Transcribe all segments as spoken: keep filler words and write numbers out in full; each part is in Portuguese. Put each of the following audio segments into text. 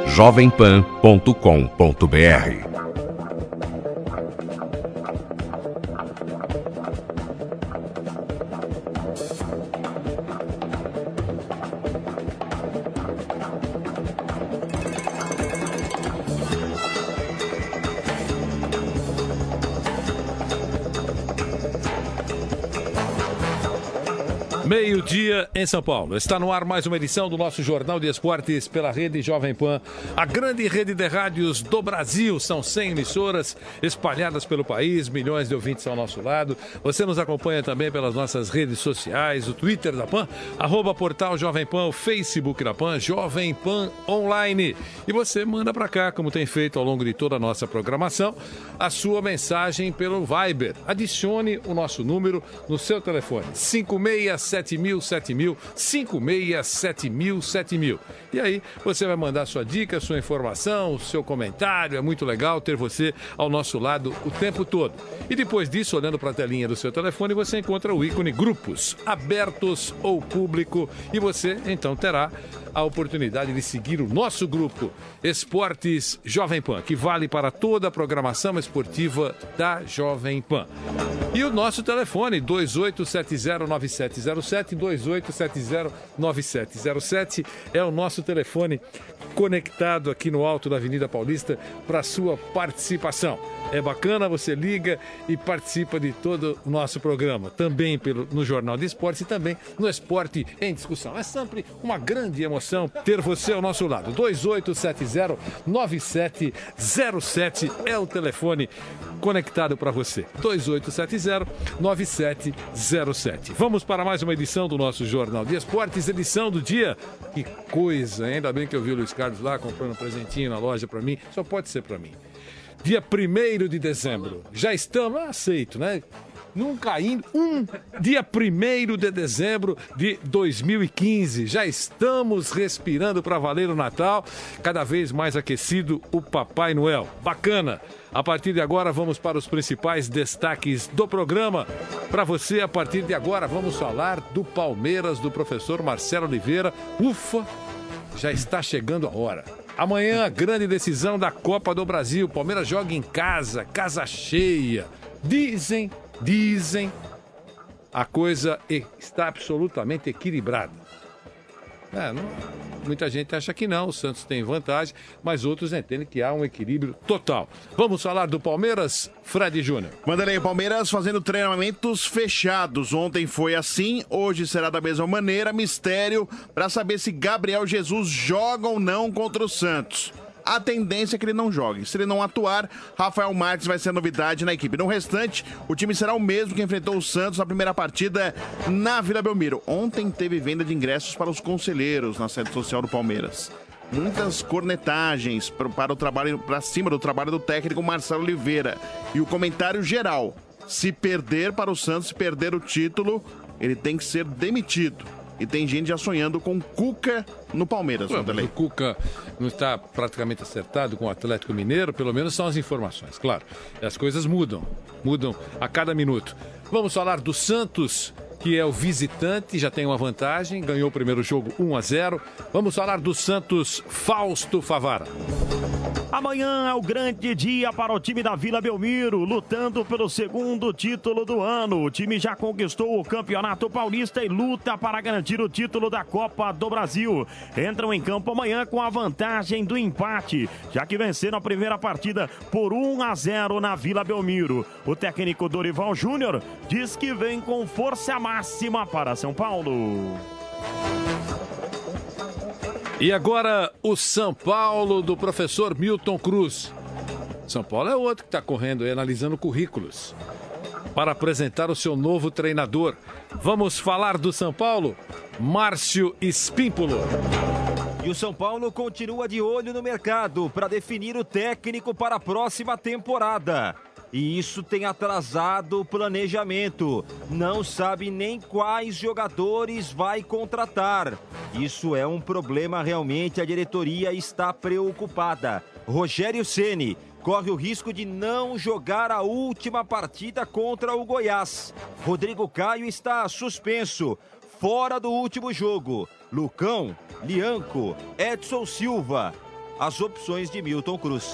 jovem pan ponto com ponto br. Meio-dia em São Paulo. Está no ar mais uma edição do nosso Jornal de Esportes pela Rede Jovem Pan, a grande rede de rádios do Brasil. São cem emissoras espalhadas pelo país, milhões de ouvintes ao nosso lado. Você nos acompanha também pelas nossas redes sociais, o Twitter da Pan, arroba portal Jovem Pan, o Facebook da Pan, Jovem Pan Online. E você manda para cá, como tem feito ao longo de toda a nossa programação, a sua mensagem pelo Viber. Adicione o nosso número no seu telefone, cinco seis sete mil, sete mil, cinco seis sete mil, sete mil. E aí você vai mandar sua dica, sua informação, seu comentário. É muito legal ter você ao nosso lado o tempo todo. E depois disso, olhando para a telinha do seu telefone, você encontra o ícone Grupos, abertos ou público. E você, então, terá a oportunidade de seguir o nosso grupo Esportes Jovem Pan, que vale para toda a programação esportiva da Jovem Pan. E o nosso telefone, dois oito sete zero nove sete zero sete, dois oito sete zero nove sete zero sete, é o nosso telefone conectado aqui no alto da Avenida Paulista para sua participação. É bacana, você liga e participa de todo o nosso programa, também pelo, no Jornal de Esportes e também no Esporte em Discussão. É sempre uma grande emoção ter você ao nosso lado. dois oito sete zero nove sete zero sete é o telefone conectado para você. dois oito sete zero nove sete zero sete. Vamos para mais uma edição do nosso Jornal de Esportes, edição do dia. Que coisa, ainda bem que eu vi o Luiz Carlos lá comprando um presentinho na loja para mim. Só pode ser para mim. Dia primeiro de dezembro. Já estamos, aceito, né? Nunca indo. Um dia primeiro de dezembro de dois mil e quinze. Já estamos respirando para valer o Natal. Cada vez mais aquecido o Papai Noel. Bacana. A partir de agora, vamos para os principais destaques do programa. Para você, a partir de agora, vamos falar do Palmeiras, do professor Marcelo Oliveira. Ufa, já está chegando a hora. Amanhã, a grande decisão da Copa do Brasil. Palmeiras joga em casa, casa cheia. Dizem, dizem, a coisa está absolutamente equilibrada. É, não, muita gente acha que não, o Santos tem vantagem, mas outros entendem que há um equilíbrio total. Vamos falar do Palmeiras, Fred Júnior. Vanderlei, Palmeiras fazendo treinamentos fechados. Ontem foi assim, hoje será da mesma maneira. Mistério para saber se Gabriel Jesus joga ou não contra o Santos. A tendência é que ele não jogue. Se ele não atuar, Rafael Marques vai ser novidade na equipe. No restante, o time será o mesmo que enfrentou o Santos na primeira partida na Vila Belmiro. Ontem teve venda de ingressos para os conselheiros na sede social do Palmeiras. Muitas cornetagens para o trabalho, para cima do trabalho do técnico Marcelo Oliveira. E o comentário geral: se perder para o Santos, se perder o título, ele tem que ser demitido. E tem gente já sonhando com Cuca no Palmeiras. Ué, o Cuca não está praticamente acertado com o Atlético Mineiro, pelo menos são as informações, claro. As coisas mudam, mudam a cada minuto. Vamos falar do Santos, que é o visitante, já tem uma vantagem, ganhou o primeiro jogo um a zero. Vamos falar do Santos, Fausto Favara. Amanhã é o grande dia para o time da Vila Belmiro, lutando pelo segundo título do ano. O time já conquistou o Campeonato Paulista e luta para garantir o título da Copa do Brasil. Entram em campo amanhã com a vantagem do empate, já que venceram a primeira partida por um a zero na Vila Belmiro. O técnico Dorival Júnior diz que vem com força máxima para São Paulo. E agora o São Paulo do professor Milton Cruz. São Paulo é outro que está correndo e analisando currículos para apresentar o seu novo treinador. Vamos falar do São Paulo? Márcio Espímpolo. E o São Paulo continua de olho no mercado para definir o técnico para a próxima temporada. E isso tem atrasado o planejamento. Não sabe nem quais jogadores vai contratar. Isso é um problema realmente, a diretoria está preocupada. Rogério Ceni corre o risco de não jogar a última partida contra o Goiás. Rodrigo Caio está suspenso, fora do último jogo. Lucão, Lianco, Edson Silva, as opções de Milton Cruz.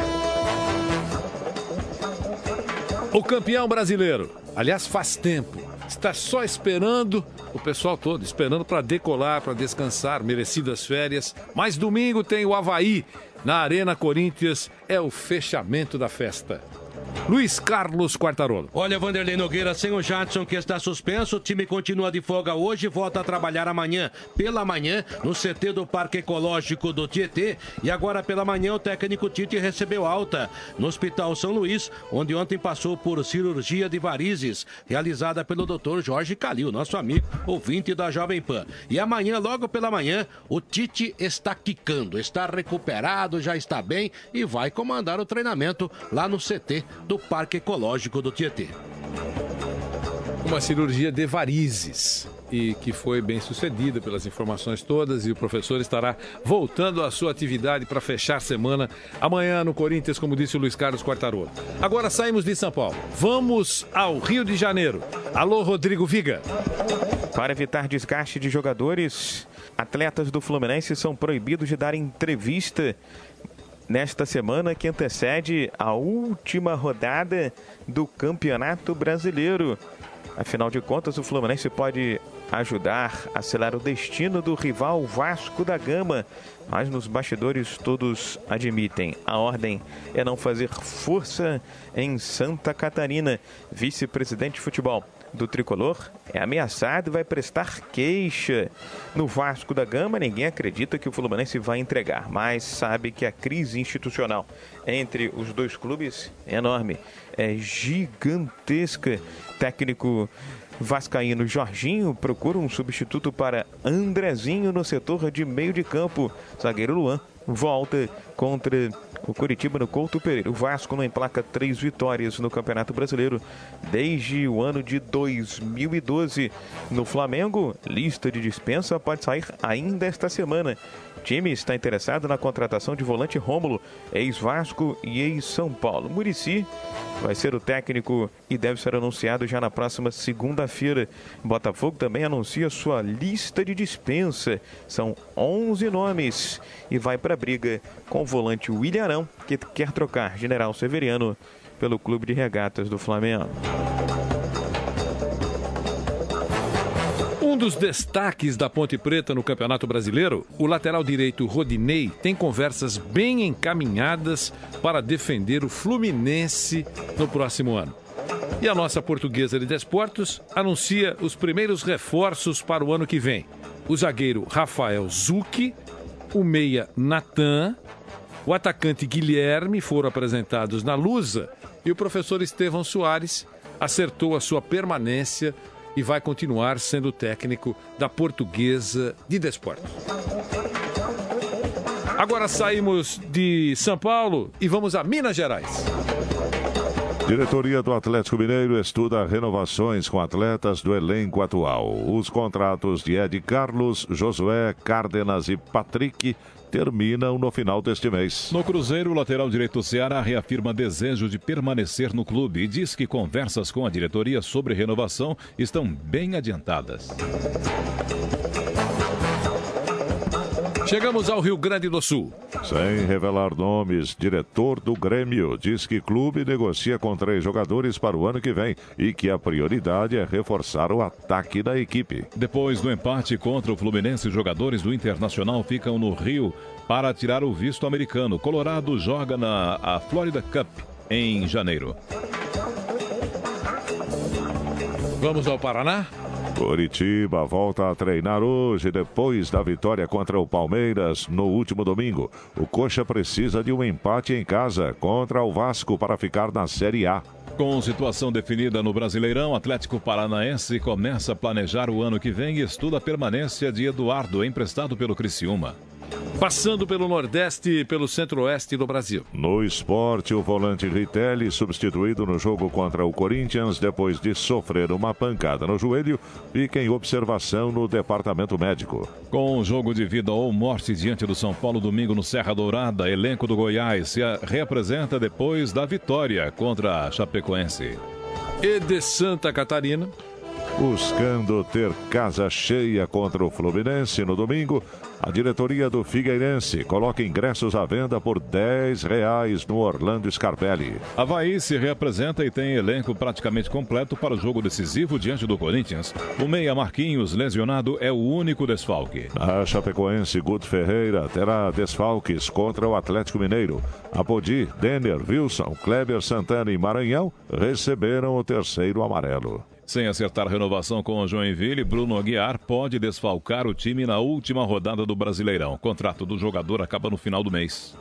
O campeão brasileiro, aliás, faz tempo, está só esperando, o pessoal todo, esperando para decolar, para descansar, merecidas férias. Mas domingo tem o Avaí, na Arena Corinthians, é o fechamento da festa. Luiz Carlos Quartarolo. Olha, Vanderlei Nogueira, sem o Jadson que está suspenso, o time continua de folga hoje e volta a trabalhar amanhã. Pela manhã, no C T do Parque Ecológico do Tietê. E agora pela manhã, o técnico Tite recebeu alta no Hospital São Luís, onde ontem passou por cirurgia de varizes, realizada pelo doutor Jorge Calil, nosso amigo, ouvinte da Jovem Pan. E amanhã, logo pela manhã, o Tite está quicando, está recuperado, já está bem e vai comandar o treinamento lá no C T do Parque Ecológico do Tietê. Uma cirurgia de varizes e que foi bem sucedida pelas informações todas, e o professor estará voltando à sua atividade para fechar semana amanhã no Corinthians, como disse o Luiz Carlos Quartarolo. Agora saímos de São Paulo, vamos ao Rio de Janeiro. Alô, Rodrigo Viga. Para evitar desgaste de jogadores, atletas do Fluminense são proibidos de dar entrevista nesta semana que antecede a última rodada do Campeonato Brasileiro. Afinal de contas, o Fluminense pode ajudar a selar o destino do rival Vasco da Gama. Mas nos bastidores todos admitem, a ordem é não fazer força em Santa Catarina. Vice-presidente de futebol do Tricolor é ameaçado e vai prestar queixa. No Vasco da Gama, ninguém acredita que o Fluminense vai entregar, mas sabe que a crise institucional entre os dois clubes é enorme, é gigantesca. Técnico vascaíno Jorginho procura um substituto para Andrezinho no setor de meio de campo. Zagueiro Luan volta contra o Coritiba no Couto Pereira. O Vasco não emplaca três vitórias no Campeonato Brasileiro desde o ano de dois mil e doze. No Flamengo, lista de dispensa pode sair ainda esta semana. O time está interessado na contratação de volante Rômulo, ex-Vasco e ex-São Paulo. Muricy vai ser o técnico e deve ser anunciado já na próxima segunda-feira. Botafogo também anuncia sua lista de dispensa. São onze nomes e vai para a briga com o volante William Arão, que quer trocar General Severiano pelo Clube de Regatas do Flamengo. Um dos destaques da Ponte Preta no Campeonato Brasileiro, o lateral direito Rodinei tem conversas bem encaminhadas para defender o Fluminense no próximo ano. E a nossa Portuguesa de Desportos anuncia os primeiros reforços para o ano que vem. O zagueiro Rafael Zucchi, o meia Natan, o atacante Guilherme foram apresentados na Lusa e o professor Estevão Soares acertou a sua permanência e vai continuar sendo técnico da Portuguesa de Desportos. Agora saímos de São Paulo e vamos a Minas Gerais. Diretoria do Atlético Mineiro estuda renovações com atletas do elenco atual. Os contratos de Ed Carlos, Josué, Cárdenas e Patrick terminam no final deste mês. No Cruzeiro, o lateral direito Ceará reafirma desejo de permanecer no clube e diz que conversas com a diretoria sobre renovação estão bem adiantadas. Chegamos ao Rio Grande do Sul. Sem revelar nomes, diretor do Grêmio diz que clube negocia com três jogadores para o ano que vem e que a prioridade é reforçar o ataque da equipe. Depois do empate contra o Fluminense, jogadores do Internacional ficam no Rio para tirar o visto americano. Colorado joga na a Florida Cup em janeiro. Vamos ao Paraná? Coritiba volta a treinar hoje, depois da vitória contra o Palmeiras no último domingo. O Coxa precisa de um empate em casa contra o Vasco para ficar na Série A. Com situação definida no Brasileirão, Atlético Paranaense começa a planejar o ano que vem e estuda a permanência de Eduardo, emprestado pelo Criciúma. Passando pelo Nordeste e pelo Centro-Oeste do Brasil. No esporte, o volante Ritelli, substituído no jogo contra o Corinthians, depois de sofrer uma pancada no joelho, fica em observação no departamento médico. Com o jogo de vida ou morte diante do São Paulo domingo no Serra Dourada, elenco do Goiás se reapresenta depois da vitória contra a Chapecoense. E de Santa Catarina. Buscando ter casa cheia contra o Fluminense no domingo, a diretoria do Figueirense coloca ingressos à venda por dez reais no Orlando Scarpelli. Avaí se reapresenta e tem elenco praticamente completo para o jogo decisivo diante do Corinthians. O meia Marquinhos, lesionado, é o único desfalque. A Chapecoense, Guto Ferreira terá desfalques contra o Atlético Mineiro. Apodi, Denner, Wilson, Kleber Santana e Maranhão receberam o terceiro amarelo. Sem acertar renovação com o Joinville, Bruno Aguiar pode desfalcar o time na última rodada do Brasileirão. O contrato do jogador acaba no final do mês.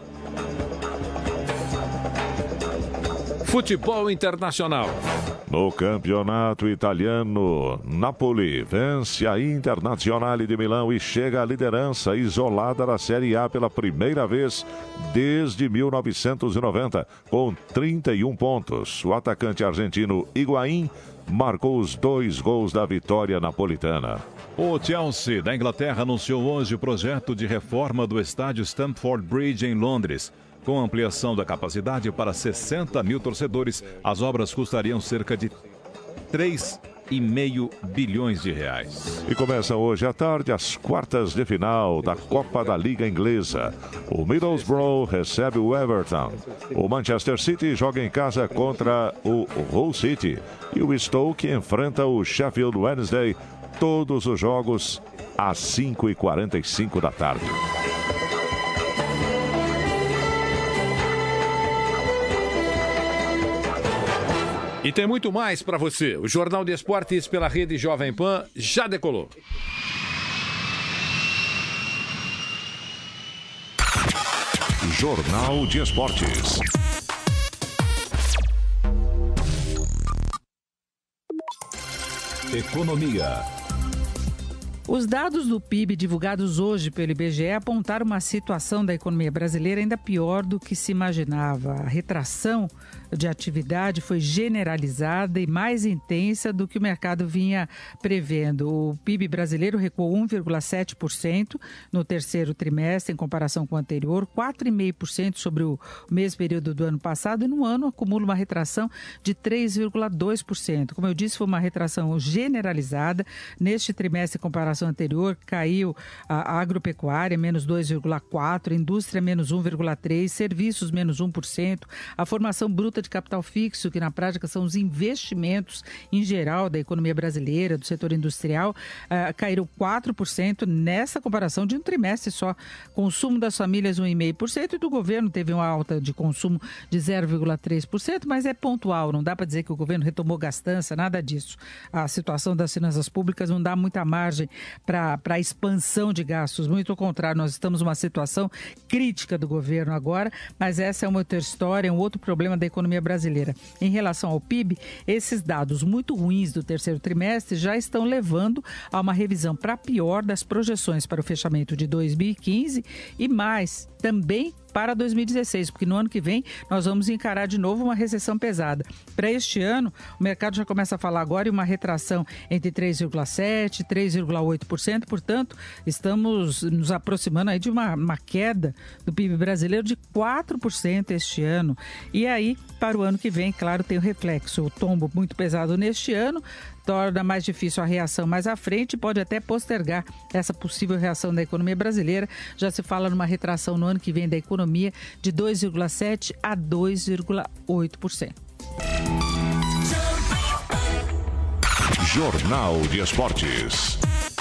Futebol internacional. No campeonato italiano, Napoli vence a Internazionale de Milão e chega à liderança isolada da Série A pela primeira vez desde mil novecentos e noventa, com trinta e um pontos. O atacante argentino Higuaín marcou os dois gols da vitória napolitana. O Chelsea da Inglaterra anunciou hoje o projeto de reforma do estádio Stamford Bridge em Londres. Com ampliação da capacidade para sessenta mil torcedores, as obras custariam cerca de três vírgula cinco bilhões de reais. E começam hoje à tarde as quartas de final da Copa da Liga Inglesa. O Middlesbrough recebe o Everton. O Manchester City joga em casa contra o Hull City. E o Stoke enfrenta o Sheffield Wednesday. Todos os jogos às cinco e quarenta e cinco da tarde. E tem muito mais para você. O Jornal de Esportes pela Rede Jovem Pan já decolou. Jornal de Esportes. Economia. Os dados do P I B divulgados hoje pelo I B G E apontaram uma situação da economia brasileira ainda pior do que se imaginava. A retração de atividade foi generalizada e mais intensa do que o mercado vinha prevendo. O P I B brasileiro recuou um vírgula sete por cento no terceiro trimestre em comparação com o anterior, quatro vírgula cinco por cento sobre o mesmo período do ano passado e no ano acumula uma retração de três vírgula dois por cento. Como eu disse, foi uma retração generalizada. Neste trimestre, em comparação anterior, caiu a agropecuária, menos dois vírgula quatro por cento, indústria, menos um vírgula três por cento, serviços, menos um por cento, a formação bruta de capital fixo, que na prática são os investimentos em geral da economia brasileira, do setor industrial, uh, caíram quatro por cento nessa comparação de um trimestre só. Consumo das famílias um vírgula cinco por cento e do governo teve uma alta de consumo de zero vírgula três por cento, mas é pontual, não dá para dizer que o governo retomou gastança, nada disso. A situação das finanças públicas não dá muita margem para a expansão de gastos, muito ao contrário, nós estamos numa situação crítica do governo agora, mas essa é uma outra história, um outro problema da economia brasileira. Em relação ao P I B, esses dados muito ruins do terceiro trimestre já estão levando a uma revisão para pior das projeções para o fechamento de dois mil e quinze e mais também para dois mil e dezesseis, porque no ano que vem nós vamos encarar de novo uma recessão pesada. Para este ano, o mercado já começa a falar agora em uma retração entre três vírgula sete por cento e três vírgula oito por cento, portanto, estamos nos aproximando aí de uma, uma queda do P I B brasileiro de quatro por cento este ano. E aí, para o ano que vem, claro, tem o reflexo, o tombo muito pesado neste ano, torna mais difícil a reação mais à frente e pode até postergar essa possível reação da economia brasileira. Já se fala numa retração no ano que vem da economia de dois vírgula sete por cento a dois vírgula oito por cento. Jornal de Esportes.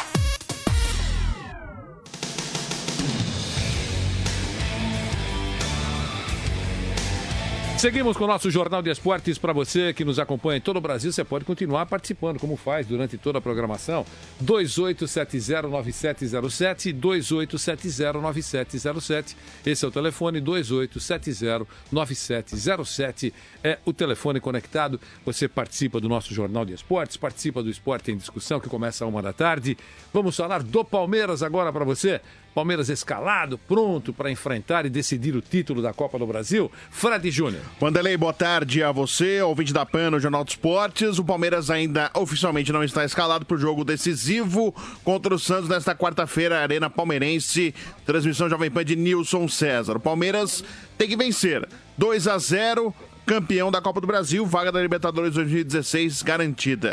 Seguimos com o nosso Jornal de Esportes. Para você que nos acompanha em todo o Brasil, você pode continuar participando, como faz durante toda a programação. dois oito sete zero nove sete zero sete, dois oito sete zero nove sete zero sete. Esse é o telefone, dois oito sete zero nove sete zero sete. É o telefone conectado. Você participa do nosso Jornal de Esportes, participa do Esporte em Discussão, que começa às uma da tarde. Vamos falar do Palmeiras agora para você. Palmeiras escalado, pronto para enfrentar e decidir o título da Copa do Brasil. Fred Júnior. Wanderlei, boa tarde a você, ouvinte da PAN no Jornal dos Esportes. O Palmeiras ainda oficialmente não está escalado para o jogo decisivo contra o Santos nesta quarta-feira, Arena Palmeirense. Transmissão Jovem Pan de Nilson César. O Palmeiras tem que vencer. dois a zero, campeão da Copa do Brasil, vaga da Libertadores dois mil e dezesseis garantida.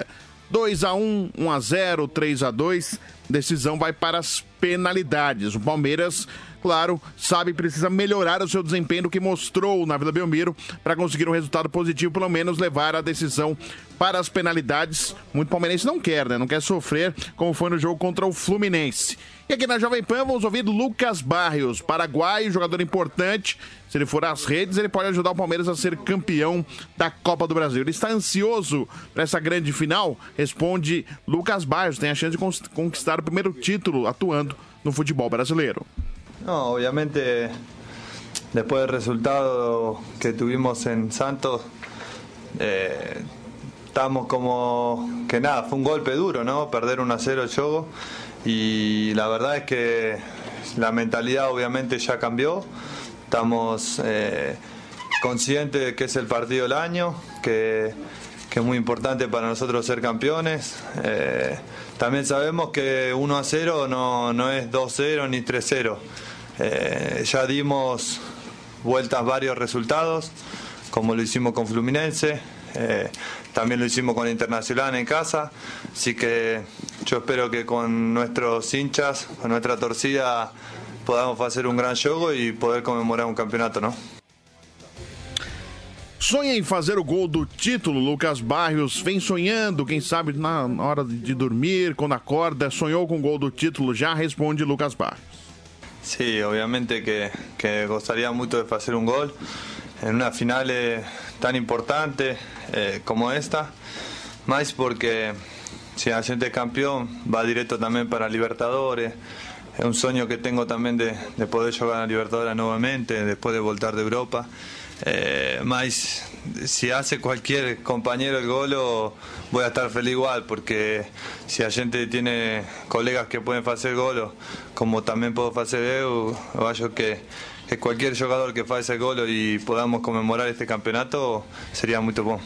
dois a um, um a zero, três a dois. Decisão vai para as penalidades. O Palmeiras, claro, sabe que precisa melhorar o seu desempenho do que mostrou na Vila Belmiro para conseguir um resultado positivo, pelo menos levar a decisão para as penalidades. Muito palmeirense não quer, né? Não quer sofrer como foi no jogo contra o Fluminense. E aqui na Jovem Pan vamos ouvir Lucas Barrios, paraguaio, jogador importante. Se ele for às redes, ele pode ajudar o Palmeiras a ser campeão da Copa do Brasil. Ele está ansioso para essa grande final? Responde Lucas Barrios, tem a chance de conquistar o primeiro título atuando no futebol brasileiro. No, obviamente, después del resultado que tuvimos en Santos, eh, estamos como que nada, fue un golpe duro, ¿no? Perder uno a cero el juego, y la verdad es que la mentalidad obviamente ya cambió. Estamos eh, conscientes de que es el partido del año, que, que es muy importante para nosotros ser campeones. Eh, también sabemos que uno a cero no, no es dos cero ni tres cero. Eh, ya dimos vueltas varios resultados, como lo hicimos con Fluminense, eh, también lo hicimos con Internacional en casa, así que yo espero que con nuestros hinchas, con nuestra torcida, podamos hacer un gran juego y poder conmemorar un campeonato, ¿no? Sonha em fazer o gol do título. Lucas Barrios vem sonhando, quem sabe na hora de dormir, quando acorda, sonhou com o gol do título, já responde Lucas Barrios. Sí, obviamente que, que gostaría mucho de hacer un gol en una final eh, tan importante eh, como esta, más porque si la gente es campeón va directo también para Libertadores. Es un sueño que tengo también de, de poder jugar a Libertadores nuevamente después de voltar de Europa. Eh, más si hace cualquier compañero el gol, voy a estar feliz igual, porque si la gente tiene colegas que pueden hacer gol, como también puedo hacer yo, yo que, que cualquier jugador que haga ese gol y podamos conmemorar este campeonato sería muy bom.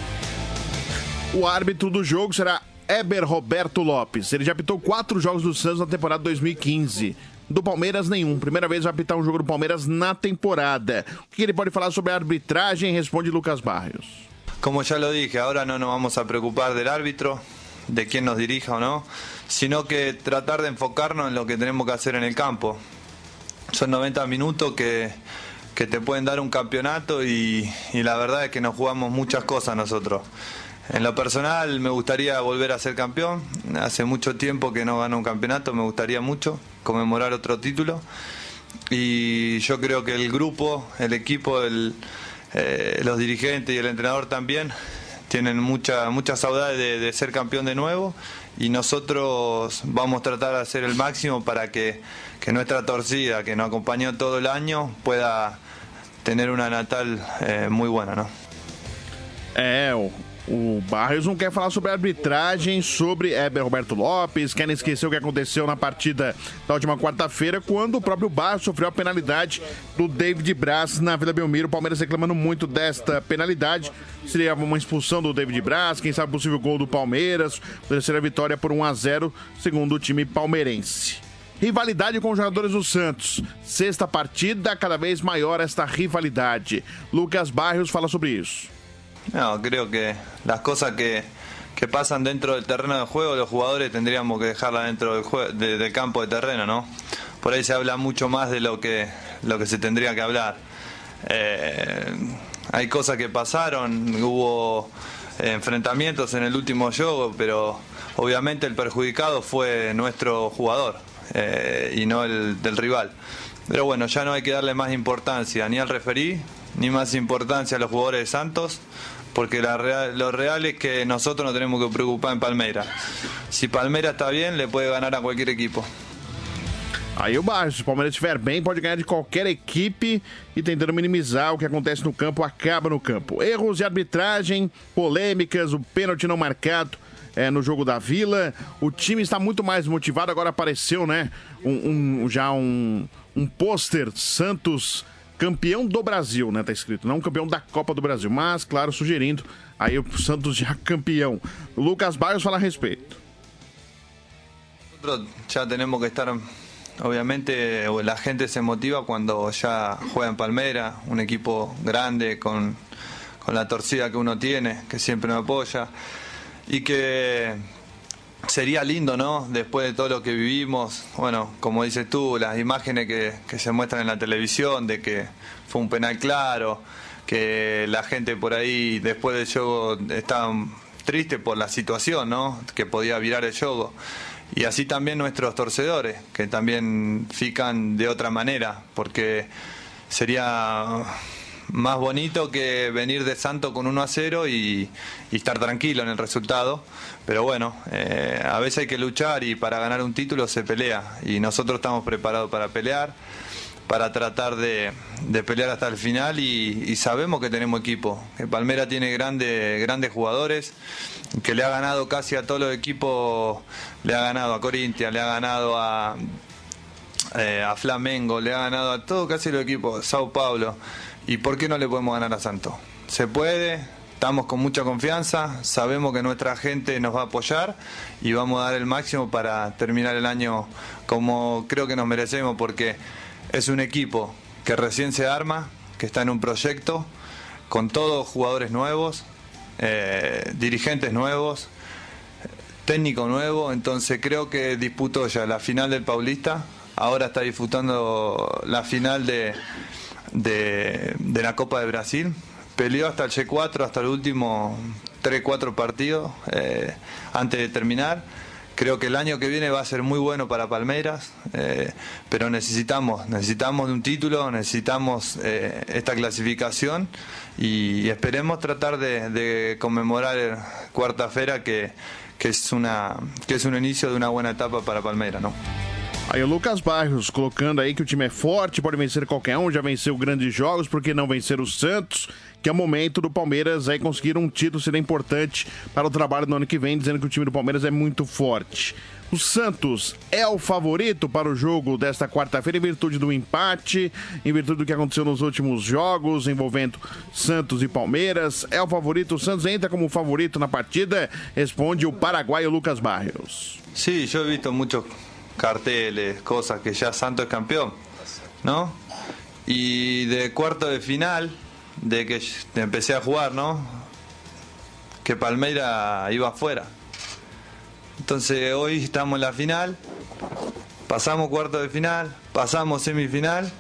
O árbitro do jogo será Eber Roberto Lopes. Ele já apitou quatro jogos do Santos na temporada dois mil e quinze. Do Palmeiras, nenhum. Primeira vez vai apitar um jogo do Palmeiras na temporada. O que ele pode falar sobre a arbitragem? Responde Lucas Barrios. Como ya lo dije, ahora no nos vamos a preocupar del árbitro, de quién nos dirija o no, sino que tratar de enfocarnos en lo que tenemos que hacer en el campo. Son noventa minutos que, que te pueden dar un campeonato y, y la verdad es que nos jugamos muchas cosas nosotros. En lo personal me gustaría volver a ser campeón. Hace mucho tiempo que no gano un campeonato, me gustaría mucho conmemorar otro título. Y yo creo que el grupo, el equipo, el, eh, los dirigentes y el entrenador también tienen mucha, mucha saudade de, de ser campeón de nuevo. Y nosotros vamos a tratar de hacer el máximo para que, que nuestra torcida, que nos acompañó todo el año, pueda tener una Natal eh, muy buena, ¿no? É, o... O Barrios não quer falar sobre a arbitragem, sobre Eber Roberto Lopes, quer esquecer o que aconteceu na partida da última quarta-feira, quando o próprio Barrios sofreu a penalidade do David Braz na Vila Belmiro. O Palmeiras reclamando muito desta penalidade. Seria uma expulsão do David Braz, quem sabe possível gol do Palmeiras, terceira vitória por um a zero, segundo o time palmeirense. Rivalidade com os jogadores do Santos. Sexta partida, cada vez maior esta rivalidade. Lucas Barrios fala sobre isso. No, creo que las cosas que, que pasan dentro del terreno de juego, los jugadores tendríamos que dejarlas dentro del, jue- de, del campo de terreno, ¿no? Por ahí se habla mucho más de lo que, lo que se tendría que hablar. Eh, hay cosas que pasaron, hubo eh, enfrentamientos en el último juego, pero obviamente el perjudicado fue nuestro jugador eh, y no el del rival. Pero bueno, ya no hay que darle más importancia ni al referí, ni más importancia a los jugadores de Santos, porque la real, lo real es que nosotros nos tenemos que preocupar en Palmeiras. Si Palmeiras está bien, le puede ganar a cualquier equipo. Aí o Barrios, se o Palmeiras estiver bem, pode ganhar de qualquer equipe, e tentando minimizar o que acontece no campo, acaba no campo. Erros de arbitragem, polêmicas, o pênalti não marcado é, no jogo da Vila. O time está muito mais motivado, agora apareceu, né, um, um, já um, um pôster Santos campeão do Brasil, né, tá escrito, não campeão da Copa do Brasil, mas, claro, sugerindo aí o Santos já campeão. O Lucas Barrios fala a respeito. Nosotros ya tenemos que estar, obviamente la gente se motiva cuando ya juega en Palmeiras, un equipo grande con, con la torcida que uno tiene, que siempre me apoya. y que sería lindo, ¿no? Después de todo lo que vivimos, bueno, como dices tú, las imágenes que, que se muestran en la televisión de que fue un penal claro, que la gente por ahí después del juego estaba triste por la situación, ¿no? Que podía virar el juego. Y así también nuestros torcedores, que también fican de otra manera, porque sería más bonito que venir de Santos con uno a cero y, y estar tranquilo en el resultado. Pero bueno, eh, a veces hay que luchar y para ganar un título se pelea. Y nosotros estamos preparados para pelear, para tratar de, de pelear hasta el final y, y sabemos que tenemos equipo. Que Palmeiras tiene grandes grandes jugadores, que le ha ganado casi a todos los equipos, le ha ganado a Corinthians, le ha ganado a, eh, a Flamengo, le ha ganado a todos casi los equipos, Sao Paulo. ¿Y por qué no le podemos ganar a Santos? Se puede, estamos con mucha confianza, sabemos que nuestra gente nos va a apoyar y vamos a dar el máximo para terminar el año como creo que nos merecemos, porque es un equipo que recién se arma, que está en un proyecto, con todos jugadores nuevos, eh, dirigentes nuevos, técnico nuevo, entonces creo que disputó ya la final del Paulista, ahora está disputando la final de... De, de la Copa de Brasil, peleó hasta el G cuatro, hasta el último tres cuatro partidos eh, antes de terminar. Creo que el año que viene va a ser muy bueno para Palmeiras, eh, pero necesitamos necesitamos de un título, necesitamos eh, esta clasificación y esperemos tratar de, de conmemorar el cuarta-feira, que, que, es una, que es un inicio de una buena etapa para Palmeiras, ¿no? Aí o Lucas Barros colocando aí que o time é forte, pode vencer qualquer um, já venceu grandes jogos, por que não vencer o Santos? Que é o momento do Palmeiras aí conseguir um título, seria importante para o trabalho no ano que vem, dizendo que o time do Palmeiras é muito forte. O Santos é o favorito para o jogo desta quarta-feira em virtude do empate, em virtude do que aconteceu nos últimos jogos envolvendo Santos e Palmeiras. É o favorito, o Santos entra como favorito na partida, responde o paraguaio Lucas Barros. Sí, yo he visto muchos carteles, cosas que ya Santos es campeón, ¿no? Y de cuarto de final, de que empecé a jugar, ¿no? Que Palmeiras iba afuera. Entonces hoy estamos en la final, pasamos cuarto de final, pasamos semifinal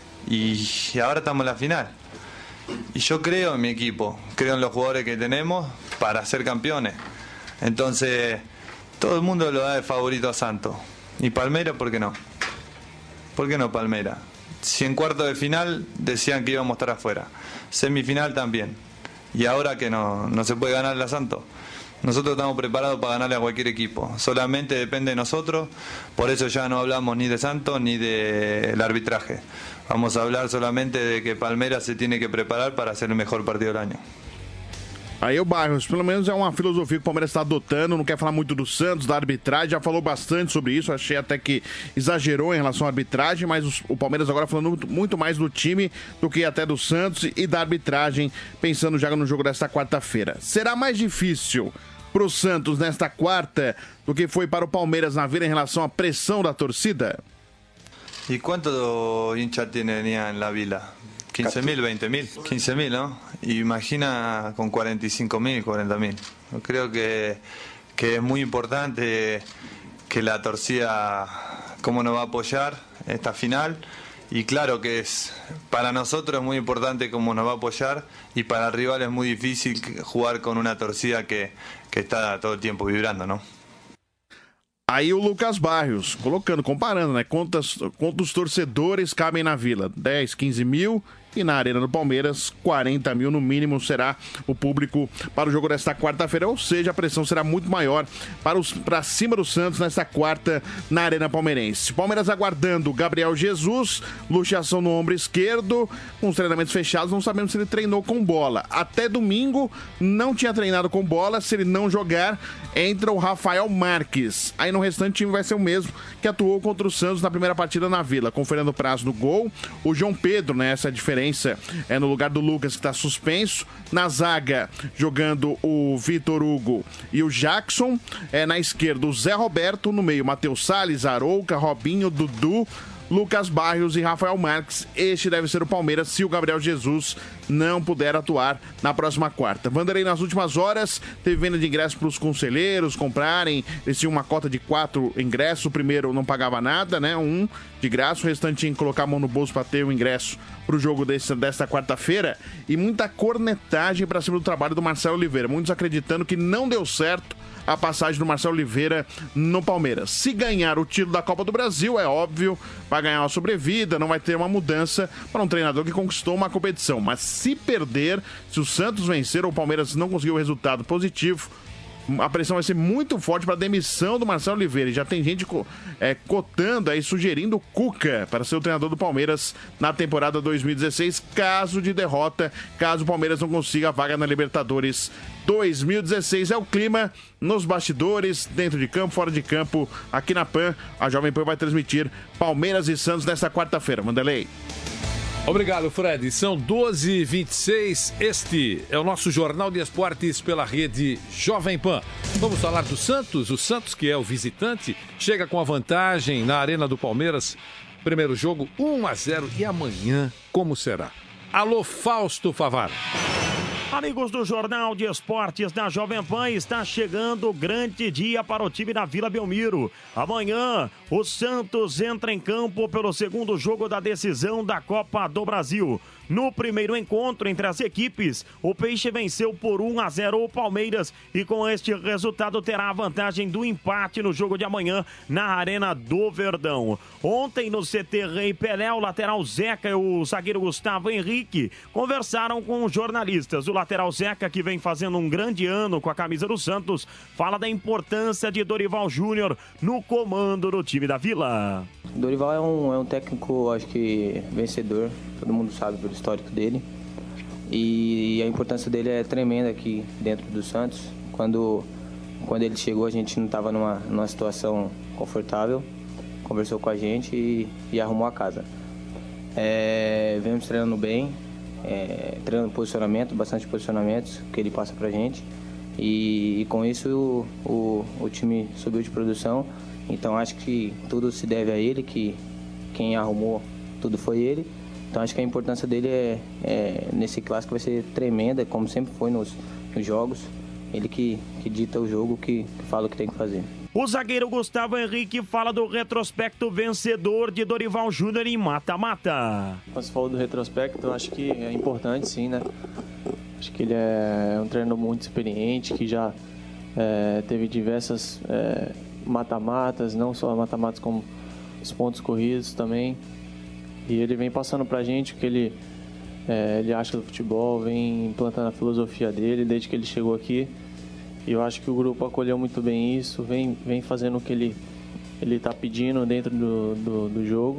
y ahora estamos en la final. Y yo creo en mi equipo, creo en los jugadores que tenemos para ser campeones. Entonces todo el mundo lo da de favorito a Santos. ¿Y Palmeiras por qué no? ¿Por qué no Palmeiras? Si en cuarto de final decían que íbamos a estar afuera, semifinal también, y ahora que no, no se puede ganar a Santos. Nosotros estamos preparados para ganarle a cualquier equipo, solamente depende de nosotros, por eso ya no hablamos ni de Santos ni del arbitraje. Vamos a hablar solamente de que Palmeiras se tiene que preparar para hacer el mejor partido del año. Aí o Barros, pelo menos é uma filosofia que o Palmeiras está adotando, não quer falar muito do Santos, da arbitragem, já falou bastante sobre isso, achei até que exagerou em relação à arbitragem, mas o Palmeiras agora falando muito mais do time do que até do Santos e da arbitragem, pensando já no jogo desta quarta-feira. Será mais difícil para o Santos nesta quarta do que foi para o Palmeiras na Vila em relação à pressão da torcida? ¿Y cuántos hinchas tenía en la Vila? quince mil, veinte mil, quince mil, ¿no? Imagina con cuarenta y cinco mil, cuarenta mil. Creo que, que es muy importante que la torcida, cómo nos va a apoyar esta final. Y claro que es para nosotros es muy importante cómo nos va a apoyar, y para el rival es muy difícil jugar con una torcida que, que está todo el tiempo vibrando, ¿no? Aí o Lucas Barros, colocando, comparando, né? Quantos, quantos torcedores cabem na Vila? dez, quinze mil. E na Arena do Palmeiras, quarenta mil no mínimo será o público para o jogo desta quarta-feira. Ou seja, a pressão será muito maior para, os, para cima do Santos nesta quarta na Arena Palmeirense. Palmeiras aguardando Gabriel Jesus, luxação no ombro esquerdo, com os treinamentos fechados, não sabemos se ele treinou com bola. Até domingo não tinha treinado com bola, se ele não jogar, entra o Rafael Marques. Aí no restante o time vai ser o mesmo que atuou contra o Santos na primeira partida na Vila, com o Fernando Praz no gol, o João Pedro, né, essa diferença é no lugar do Lucas, que está suspenso. Na zaga, jogando o Vitor Hugo e o Jackson. É, na esquerda, o Zé Roberto. No meio, Matheus Salles, Arouca, Robinho, Dudu, Lucas Barrios e Rafael Marques. Este deve ser o Palmeiras se o Gabriel Jesus não puder atuar na próxima quarta. Vanderlei, nas últimas horas, teve venda de ingressos para os conselheiros comprarem. Eles tinham uma cota de quatro ingressos. O primeiro não pagava nada, né? Um de graça. O restante tinha que colocar a mão no bolso para ter o ingresso para o jogo desse, desta quarta-feira. E muita cornetagem para cima do trabalho do Marcelo Oliveira. Muitos acreditando que não deu certo a passagem do Marcelo Oliveira no Palmeiras. Se ganhar o título da Copa do Brasil, é óbvio, vai ganhar uma sobrevida, não vai ter uma mudança para um treinador que conquistou uma competição. Mas se perder, se o Santos vencer ou o Palmeiras não conseguir o resultado positivo, a pressão vai ser muito forte para a demissão do Marcelo Oliveira. E já tem gente é, cotando aí, sugerindo o Cuca para ser o treinador do Palmeiras na temporada dois mil e dezesseis, caso de derrota, caso o Palmeiras não consiga a vaga na Libertadores dois mil e dezesseis. É o clima nos bastidores, dentro de campo, fora de campo, aqui na Pan. A Jovem Pan vai transmitir Palmeiras e Santos nesta quarta-feira. Vanderlei. Obrigado, Fred. São doze e vinte e seis. Este é o nosso Jornal de Esportes pela rede Jovem Pan. Vamos falar do Santos. O Santos, que é o visitante, chega com a vantagem na Arena do Palmeiras. Primeiro jogo, um a zero. E amanhã, como será? Alô, Fausto Favaro. Amigos do Jornal de Esportes da Jovem Pan, está chegando o grande dia para o time da Vila Belmiro. Amanhã, o Santos entra em campo pelo segundo jogo da decisão da Copa do Brasil. No primeiro encontro entre as equipes, o Peixe venceu por um a zero o Palmeiras e com este resultado terá a vantagem do empate no jogo de amanhã na Arena do Verdão. Ontem no C T Rei Pelé, o lateral Zeca e o zagueiro Gustavo Henrique conversaram com os jornalistas. O lateral Zeca, que vem fazendo um grande ano com a camisa do Santos, fala da importância de Dorival Júnior no comando do time da Vila. Dorival é um, é um técnico, acho que, vencedor, todo mundo sabe pelo histórico dele. E a importância dele é tremenda aqui dentro do Santos. Quando, quando ele chegou, a gente não estava numa, numa situação confortável, conversou com a gente e, e arrumou a casa. É, vemos treinando bem, é, treinando posicionamento, bastante posicionamentos que ele passa pra gente. E, e com isso o, o, o time subiu de produção. Então acho que tudo se deve a ele, que quem arrumou tudo foi ele. Então acho que a importância dele é, é nesse clássico vai ser tremenda, como sempre foi nos, nos jogos. Ele que, que dita o jogo, que, que fala o que tem que fazer. O zagueiro Gustavo Henrique fala do retrospecto vencedor de Dorival Júnior em mata-mata. Você falou do retrospecto, eu acho que é importante sim, né? Acho que ele é um treinador muito experiente, que já é, teve diversas é, mata-matas, não só mata-matas como os pontos corridos também. E ele vem passando pra gente o que ele, é, ele acha do futebol, vem implantando a filosofia dele desde que ele chegou aqui. E eu acho que o grupo acolheu muito bem isso, vem, vem fazendo o que ele ele está pedindo dentro do, do, do jogo.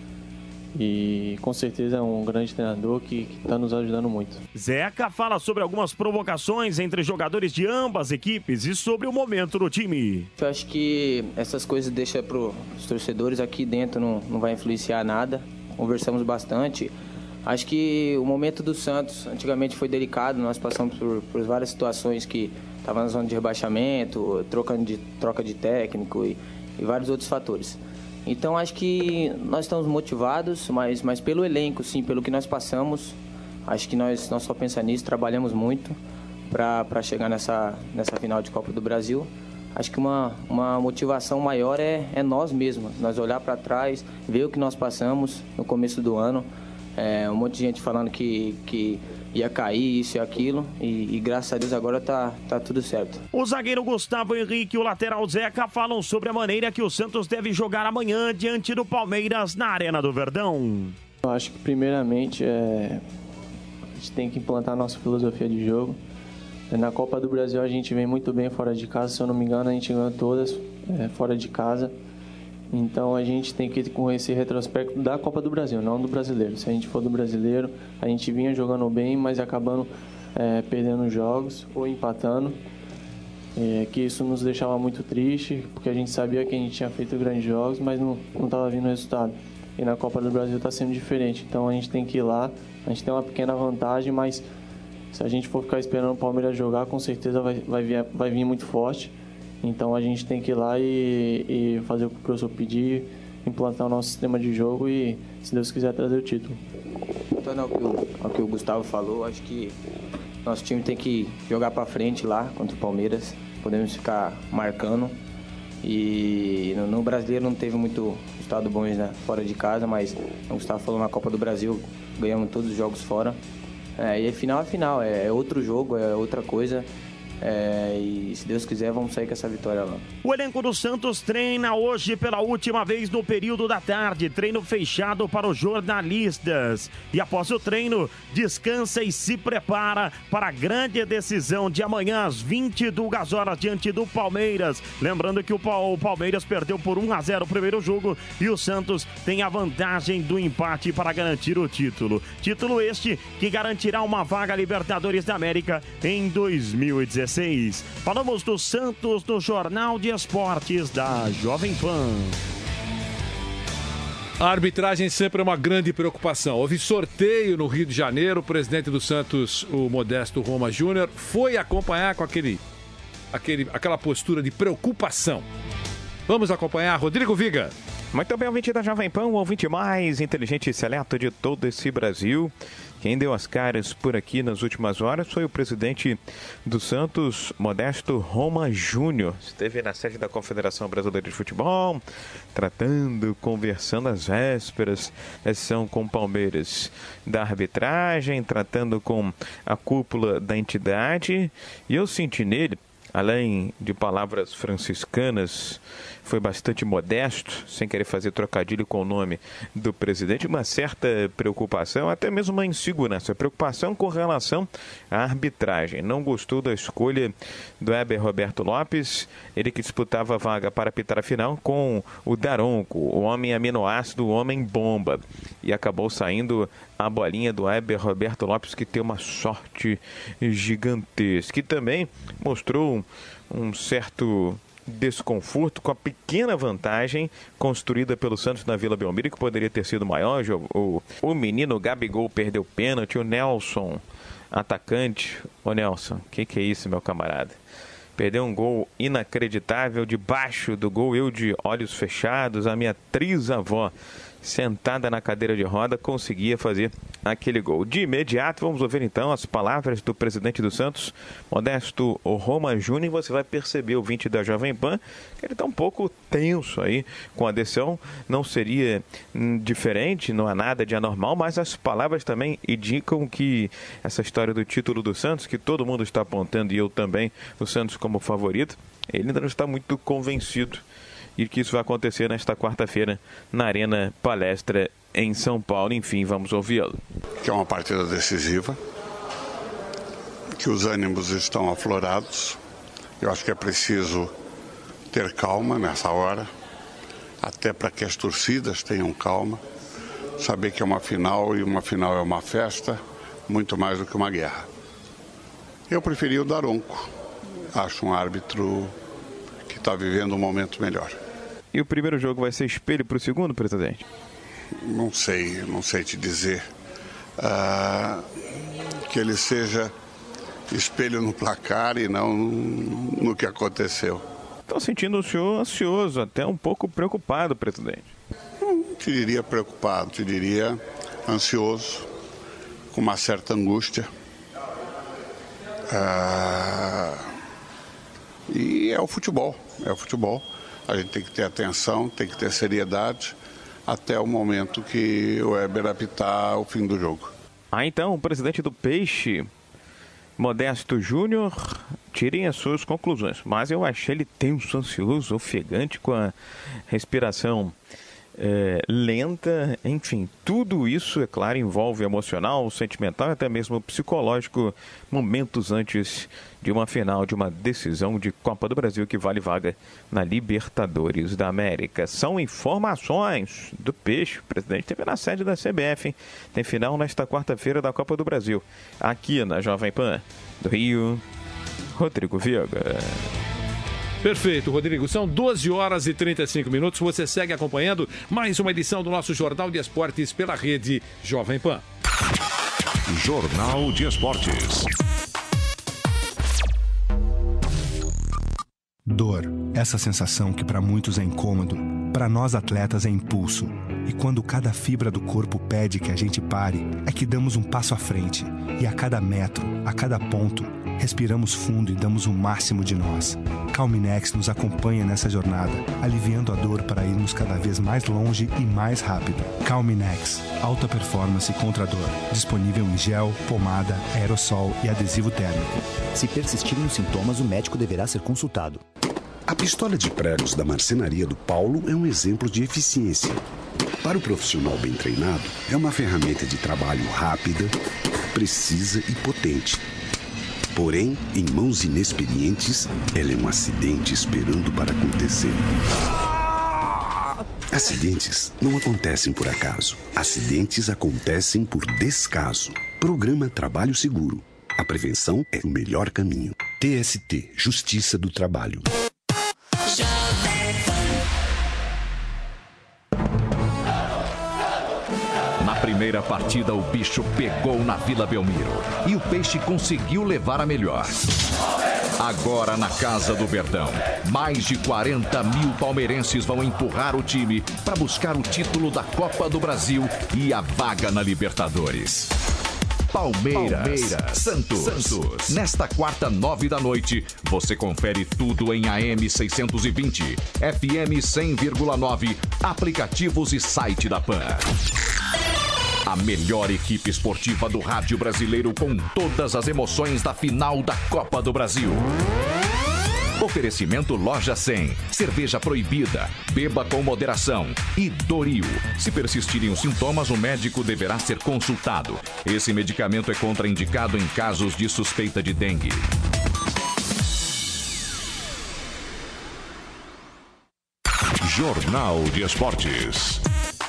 E com certeza é um grande treinador que está nos ajudando muito. Zeca fala sobre algumas provocações entre jogadores de ambas equipes e sobre o momento do time. Eu acho que essas coisas deixam para os torcedores aqui dentro, não, não vai influenciar nada. Conversamos bastante. Acho que o momento do Santos antigamente foi delicado. Nós passamos por, por várias situações que estavam na zona de rebaixamento, troca de, troca de técnico e, e vários outros fatores. Então acho que nós estamos motivados, mas, mas pelo elenco, sim, pelo que nós passamos, acho que nós, nós só pensamos nisso, trabalhamos muito para chegar nessa, nessa final de Copa do Brasil. Acho que uma, uma motivação maior é, é nós mesmos, nós olhar para trás, ver o que nós passamos no começo do ano. É, um monte de gente falando que, que ia cair, isso e aquilo, e, e graças a Deus agora tá, tá tudo certo. O zagueiro Gustavo Henrique e o lateral Zeca falam sobre a maneira que o Santos deve jogar amanhã diante do Palmeiras na Arena do Verdão. Eu acho que primeiramente é, a gente tem que implantar a nossa filosofia de jogo. Na Copa do Brasil a gente vem muito bem fora de casa, se eu não me engano a gente ganhou todas é, fora de casa. Então a gente tem que ir com esse retrospecto da Copa do Brasil, não do brasileiro. Se a gente for do brasileiro, a gente vinha jogando bem, mas acabando é, perdendo jogos ou empatando. É, que isso nos deixava muito triste, porque a gente sabia que a gente tinha feito grandes jogos, mas não estava vindo resultado. E na Copa do Brasil está sendo diferente. Então a gente tem que ir lá, a gente tem uma pequena vantagem, mas se a gente for ficar esperando o Palmeiras jogar, com certeza vai, vai, vir, vai vir muito forte. Então a gente tem que ir lá e, e fazer o que o professor pedir implantar o nosso sistema de jogo e, se Deus quiser, trazer o título. Então, ao que o, ao que o Gustavo falou, acho que nosso time tem que jogar para frente lá contra o Palmeiras. Podemos ficar marcando. E no, no Brasileiro não teve muito resultado bom, né, fora de casa, mas o Gustavo falou, na Copa do Brasil ganhamos todos os jogos fora. É, e final é final, é, é outro jogo, é outra coisa. É, e se Deus quiser, vamos sair com essa vitória lá. O elenco do Santos treina hoje pela última vez no período da tarde. Treino fechado para os jornalistas. E após o treino, descansa e se prepara para a grande decisão de amanhã às vinte e duas horas diante do Palmeiras. Lembrando que o Palmeiras perdeu por um a zero o primeiro jogo e o Santos tem a vantagem do empate para garantir o título. Título este que garantirá uma vaga à Libertadores da América em dois mil e dezesseis. Falamos do Santos no Jornal de Esportes da Jovem Pan. A arbitragem sempre é uma grande preocupação. Houve sorteio no Rio de Janeiro. O presidente do Santos, o Modesto Roma Júnior, foi acompanhar com aquele, aquele, aquela postura de preocupação. Vamos acompanhar Rodrigo Viga. Muito bem, ouvinte da Jovem Pan, o ouvinte mais inteligente e seleto de todo esse Brasil. Quem deu as caras por aqui nas últimas horas foi o presidente do Santos, Modesto Roma Júnior. Esteve na sede da Confederação Brasileira de Futebol, tratando, conversando às vésperas da sessão com o Palmeiras da arbitragem, tratando com a cúpula da entidade. E eu senti nele, além de palavras franciscanas, foi bastante modesto, sem querer fazer trocadilho com o nome do presidente, uma certa preocupação, até mesmo uma insegurança, preocupação com relação à arbitragem. Não gostou da escolha do Heber Roberto Lopes, ele que disputava a vaga para apitar a final com o Daronco, o homem aminoácido, o homem bomba, e acabou saindo a bolinha do Heber Roberto Lopes, que tem uma sorte gigantesca, que também mostrou um certo desconforto com a pequena vantagem construída pelo Santos na Vila Belmiro, que poderia ter sido maior. O, o menino Gabigol perdeu pênalti, o Nelson, atacante, ô Nelson, o que, que é isso, meu camarada? Perdeu um gol inacreditável, debaixo do gol, eu de olhos fechados, a minha trisavó sentada na cadeira de roda, conseguia fazer aquele gol. De imediato, vamos ouvir então as palavras do presidente do Santos, Modesto Roma Júnior, e você vai perceber, o ouvinte da Jovem Pan, que ele está um pouco tenso aí com a decisão. Não seria hum, diferente, não há nada de anormal, mas as palavras também indicam que essa história do título do Santos, que todo mundo está apontando, e eu também, o Santos como favorito, ele ainda não está muito convencido e que isso vai acontecer nesta quarta-feira na Arena Palestra em São Paulo. Enfim, vamos ouvi-lo. Que é uma partida decisiva, que os ânimos estão aflorados. Eu acho que é preciso ter calma nessa hora, até para que as torcidas tenham calma, saber que é uma final e uma final é uma festa, muito mais do que uma guerra. Eu preferi o Daronco, acho um árbitro que está vivendo um momento melhor. E o primeiro jogo vai ser espelho para o segundo, presidente? Não sei, não sei te dizer. Ah, que ele seja espelho no placar e não no que aconteceu. Estou sentindo o senhor ansioso, até um pouco preocupado, presidente. Não te diria preocupado, te diria ansioso, com uma certa angústia. Ah, e é o futebol, é o futebol. A gente tem que ter atenção, tem que ter seriedade até o momento que o Heber apitar o fim do jogo. Ah, então, o presidente do Peixe, Modesto Júnior, tirem as suas conclusões. Mas eu achei ele tenso, ansioso, ofegante, com a respiração é, lenta. Enfim, tudo isso, é claro, envolve emocional, sentimental e até mesmo psicológico, momentos antes de uma final, de uma decisão de Copa do Brasil que vale vaga na Libertadores da América. São informações do Peixe. O presidente esteve na sede da C B F, hein? Tem final nesta quarta-feira da Copa do Brasil. Aqui na Jovem Pan do Rio, Rodrigo Viga. Perfeito, Rodrigo. São doze horas e trinta e cinco minutos. Você segue acompanhando mais uma edição do nosso Jornal de Esportes pela rede Jovem Pan. Jornal de Esportes. Dor, essa sensação que para muitos é incômodo, Para nós atletas é impulso. E quando cada fibra do corpo pede que a gente pare, é que damos um passo à frente. E a cada metro, a cada ponto, respiramos fundo e damos o máximo de nós. Calminex nos acompanha nessa jornada, aliviando a dor para irmos cada vez mais longe e mais rápido. Calminex, alta performance contra a dor. Disponível em gel, pomada, aerossol e adesivo térmico. Se persistirem os sintomas, o médico deverá ser consultado. A pistola de pregos da marcenaria do Paulo é um exemplo de eficiência. Para o profissional bem treinado, é uma ferramenta de trabalho rápida, precisa e potente. Porém, em mãos inexperientes, ela é um acidente esperando para acontecer. Acidentes não acontecem por acaso. Acidentes acontecem por descaso. Programa Trabalho Seguro. A prevenção é o melhor caminho. T S T, Justiça do Trabalho. Na primeira partida, o bicho pegou na Vila Belmiro e o Peixe conseguiu levar a melhor. Agora, na Casa do Verdão, mais de quarenta mil palmeirenses vão empurrar o time para buscar o título da Copa do Brasil e a vaga na Libertadores. Palmeiras, Palmeiras Santos. Santos. Nesta quarta, nove da noite, você confere tudo em A M seiscentos e vinte, F M cem vírgula nove, aplicativos e site da Pan. A melhor equipe esportiva do rádio brasileiro com todas as emoções da final da Copa do Brasil. Oferecimento Loja cem. Cerveja proibida. Beba com moderação. E Doril. Se persistirem os sintomas, o médico deverá ser consultado. Esse medicamento é contraindicado em casos de suspeita de dengue. Jornal de Esportes.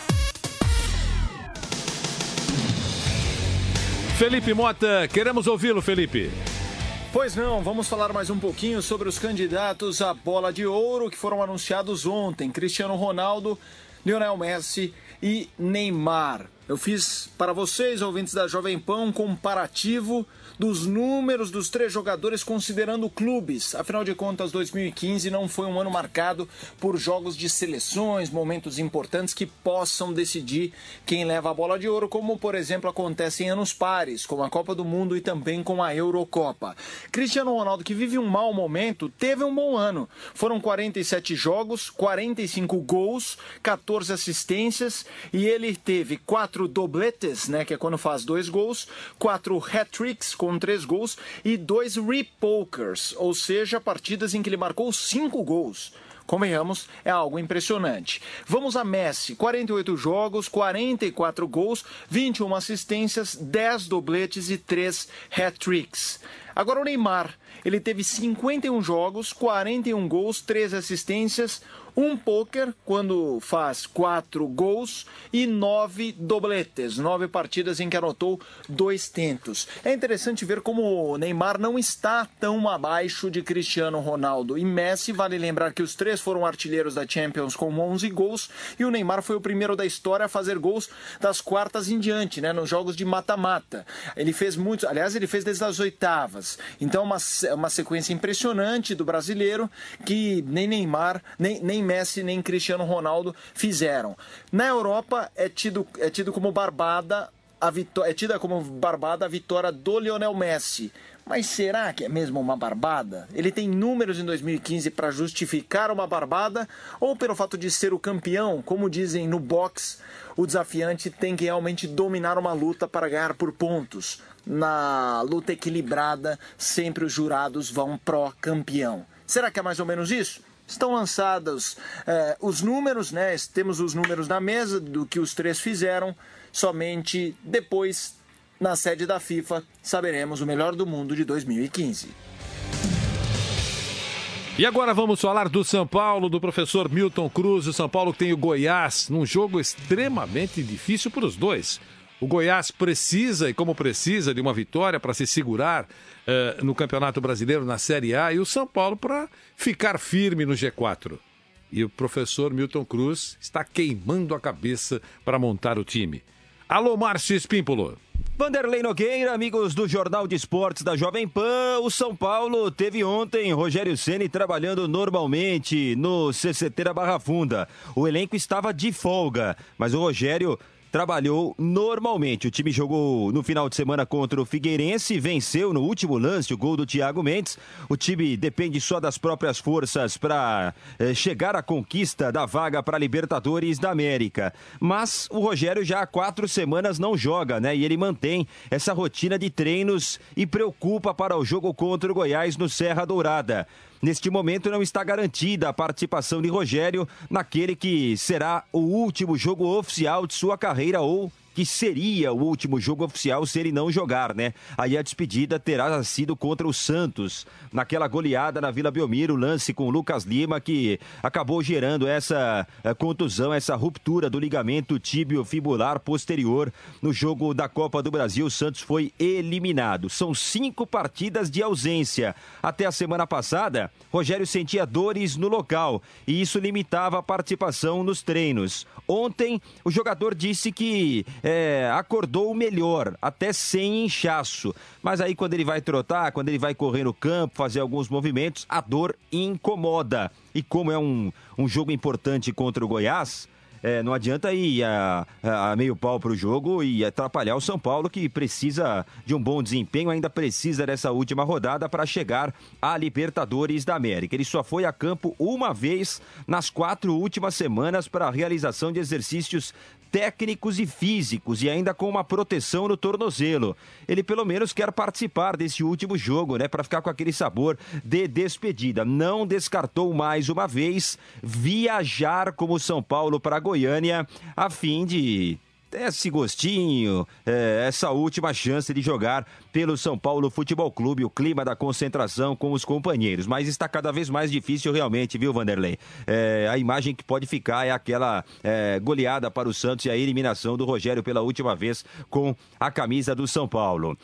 Felipe Mota, queremos ouvi-lo, Felipe. Pois não, vamos falar mais um pouquinho sobre os candidatos à bola de ouro que foram anunciados ontem. Cristiano Ronaldo, Lionel Messi e Neymar. Eu fiz para vocês, ouvintes da Jovem Pan, um comparativo dos números dos três jogadores considerando clubes. Afinal de contas, dois mil e quinze não foi um ano marcado por jogos de seleções, momentos importantes que possam decidir quem leva a bola de ouro, como, por exemplo, acontece em anos pares, com a Copa do Mundo e também com a Eurocopa. Cristiano Ronaldo, que vive um mau momento, teve um bom ano. Foram quarenta e sete jogos, quarenta e cinco gols, quatorze assistências e ele teve quatro dobletes, né, que é quando faz dois gols, quatro hat-tricks com três gols e dois repokers, ou seja, partidas em que ele marcou cinco gols. Convenhamos, é algo impressionante. Vamos a Messi, quarenta e oito jogos, quarenta e quatro gols, vinte e uma assistências, dez dobletes e três hat-tricks. Agora o Neymar, ele teve cinquenta e um jogos, quarenta e um gols, treze assistências, um poker, quando faz quatro gols e nove dobletes, nove partidas em que anotou dois tentos. É interessante ver como o Neymar não está tão abaixo de Cristiano Ronaldo e Messi. Vale lembrar que os três foram artilheiros da Champions com onze gols e o Neymar foi o primeiro da história a fazer gols das quartas em diante, né, nos jogos de mata-mata. Ele fez muitos, aliás, ele fez desde as oitavas. Então, uma, uma sequência impressionante do brasileiro que nem Neymar, nem, nem Messi nem Cristiano Ronaldo fizeram. Na Europa é tido, é tido como barbada a vitória, é tida como barbada a vitória do Lionel Messi. Mas será que é mesmo uma barbada? Ele tem números em dois mil e quinze para justificar uma barbada ou pelo fato de ser o campeão, como dizem no boxe, o desafiante tem que realmente dominar uma luta para ganhar por pontos. Na luta equilibrada, sempre os jurados vão pró-campeão. Será que é mais ou menos isso? Estão lançados eh, os números, né? Temos os números na mesa do que os três fizeram. Somente depois, na sede da FIFA, saberemos o melhor do mundo de dois mil e quinze. E agora vamos falar do São Paulo, do professor Milton Cruz. O São Paulo tem o Goiás num jogo extremamente difícil para os dois. O Goiás precisa, e como precisa, de uma vitória para se segurar uh, no Campeonato Brasileiro, na Série A, e o São Paulo para ficar firme no G quatro. E o professor Milton Cruz está queimando a cabeça para montar o time. Alô, Márcio Espímpolo. Vanderlei Nogueira, amigos do Jornal de Esportes da Jovem Pan, o São Paulo teve ontem Rogério Ceni trabalhando normalmente no C C T da Barra Funda. O elenco estava de folga, mas o Rogério trabalhou normalmente. O time jogou no final de semana contra o Figueirense, venceu no último lance o gol do Thiago Mendes. O time depende só das próprias forças para eh, chegar à conquista da vaga para a Libertadores da América. Mas o Rogério já há quatro semanas não joga, né? E ele mantém essa rotina de treinos e preocupa para o jogo contra o Goiás no Serra Dourada. Neste momento não está garantida a participação de Rogério naquele que será o último jogo oficial de sua carreira, ou que seria o último jogo oficial se ele não jogar, né? Aí a despedida terá sido contra o Santos, naquela goleada na Vila Belmiro, lance com o Lucas Lima, que acabou gerando essa contusão, essa ruptura do ligamento tíbio-fibular posterior no jogo da Copa do Brasil. O Santos foi eliminado. São cinco partidas de ausência. Até a semana passada, Rogério sentia dores no local e isso limitava a participação nos treinos. Ontem, o jogador disse que É, acordou melhor, até sem inchaço. Mas aí quando ele vai trotar, quando ele vai correr no campo, fazer alguns movimentos, a dor incomoda. E como é um, um jogo importante contra o Goiás, é, não adianta ir a, a meio pau para o jogo e atrapalhar o São Paulo, que precisa de um bom desempenho, ainda precisa dessa última rodada para chegar à Libertadores da América. Ele só foi a campo uma vez nas quatro últimas semanas para a realização de exercícios técnicos e físicos, e ainda com uma proteção no tornozelo. Ele pelo menos quer participar desse último jogo, né, para ficar com aquele sabor de despedida. Não descartou mais uma vez viajar como São Paulo para Goiânia, a fim de esse gostinho, é, essa última chance de jogar pelo São Paulo Futebol Clube, o clima da concentração com os companheiros. Mas está cada vez mais difícil realmente, viu, Vanderlei? É, a imagem que pode ficar é aquela é, goleada para o Santos e a eliminação do Rogério pela última vez com a camisa do São Paulo.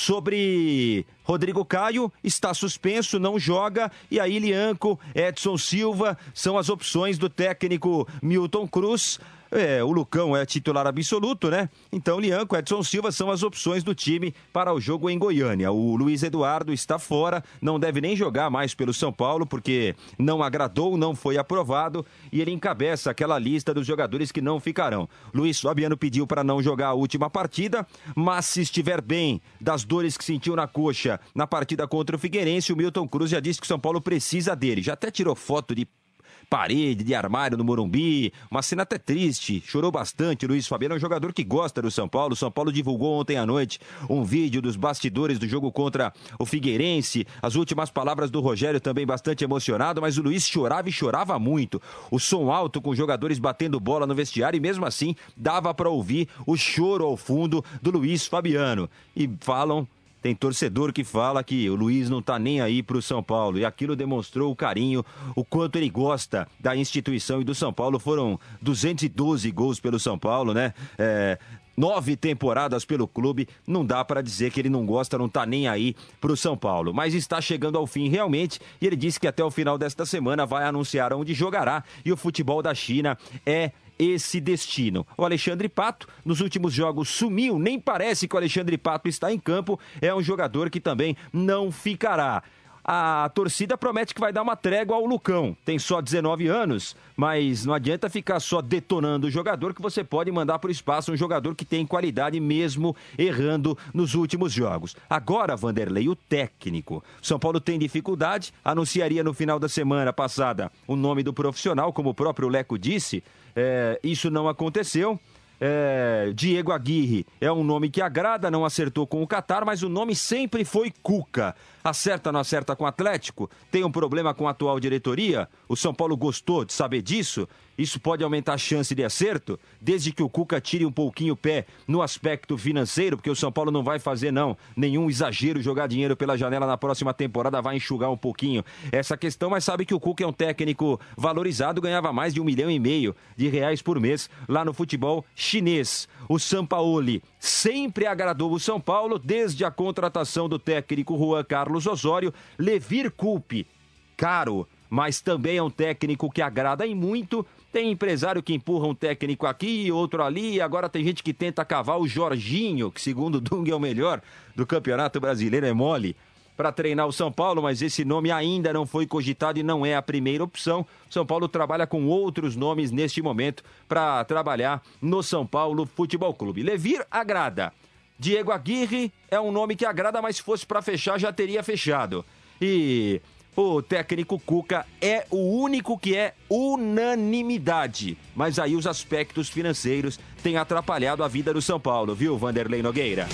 Sobre Rodrigo Caio, está suspenso, não joga, e aí Lianco, Edson Silva são as opções do técnico Milton Cruz. É, o Lucão é titular absoluto, né? Então, Lianco, Edson Silva são as opções do time para o jogo em Goiânia. O Luiz Eduardo está fora, não deve nem jogar mais pelo São Paulo, porque não agradou, não foi aprovado, e ele encabeça aquela lista dos jogadores que não ficarão. Luiz Fabiano pediu para não jogar a última partida, mas se estiver bem das dores que sentiu na coxa na partida contra o Figueirense, o Milton Cruz já disse que o São Paulo precisa dele. Já até tirou foto de parede, de armário no Morumbi, uma cena até triste, chorou bastante. Luiz Fabiano é um jogador que gosta do São Paulo. O São Paulo divulgou ontem à noite um vídeo dos bastidores do jogo contra o Figueirense, as últimas palavras do Rogério também bastante emocionado, mas o Luiz chorava e chorava muito. O som alto com jogadores batendo bola no vestiário, e mesmo assim dava para ouvir o choro ao fundo do Luiz Fabiano. E falam Tem torcedor que fala que o Luiz não tá nem aí pro São Paulo, e aquilo demonstrou o carinho, o quanto ele gosta da instituição e do São Paulo. Foram duzentos e doze gols pelo São Paulo, né? É, nove temporadas pelo clube, não dá para dizer que ele não gosta, não tá nem aí pro São Paulo. Mas está chegando ao fim realmente, e ele disse que até o final desta semana vai anunciar onde jogará, e o futebol da China é esse destino. O Alexandre Pato, nos últimos jogos, sumiu, nem parece que o Alexandre Pato está em campo, é um jogador que também não ficará. A torcida promete que vai dar uma trégua ao Lucão. Tem só dezenove anos, mas não adianta ficar só detonando o jogador, que você pode mandar para o espaço um jogador que tem qualidade mesmo errando nos últimos jogos. Agora, Vanderlei, o técnico. São Paulo tem dificuldade, anunciaria no final da semana passada o nome do profissional, como o próprio Leco disse. É, isso não aconteceu. É, Diego Aguirre é um nome que agrada, não acertou com o Catar, mas o nome sempre foi Cuca. Acerta ou não acerta com o Atlético? Tem um problema com a atual diretoria? O São Paulo gostou de saber disso? Isso pode aumentar a chance de acerto, desde que o Cuca tire um pouquinho o pé no aspecto financeiro, porque o São Paulo não vai fazer, não, nenhum exagero, jogar dinheiro pela janela na próxima temporada, vai enxugar um pouquinho essa questão, mas sabe que o Cuca é um técnico valorizado, ganhava mais de um milhão e meio de reais por mês lá no futebol chinês. O Sampaoli sempre agradou o São Paulo, desde a contratação do técnico Juan Carlos Osório. Levir Coupe, caro, mas também é um técnico que agrada em muito. Tem empresário que empurra um técnico aqui, outro ali, e agora tem gente que tenta cavar o Jorginho, que segundo o Dung é o melhor do Campeonato Brasileiro, é mole, para treinar o São Paulo, mas esse nome ainda não foi cogitado e não é a primeira opção. São Paulo trabalha com outros nomes neste momento para trabalhar no São Paulo Futebol Clube. Levir agrada. Diego Aguirre é um nome que agrada, mas se fosse para fechar já teria fechado. E o técnico Cuca é o único que é unanimidade. Mas aí os aspectos financeiros têm atrapalhado a vida do São Paulo, viu, Vanderlei Nogueira?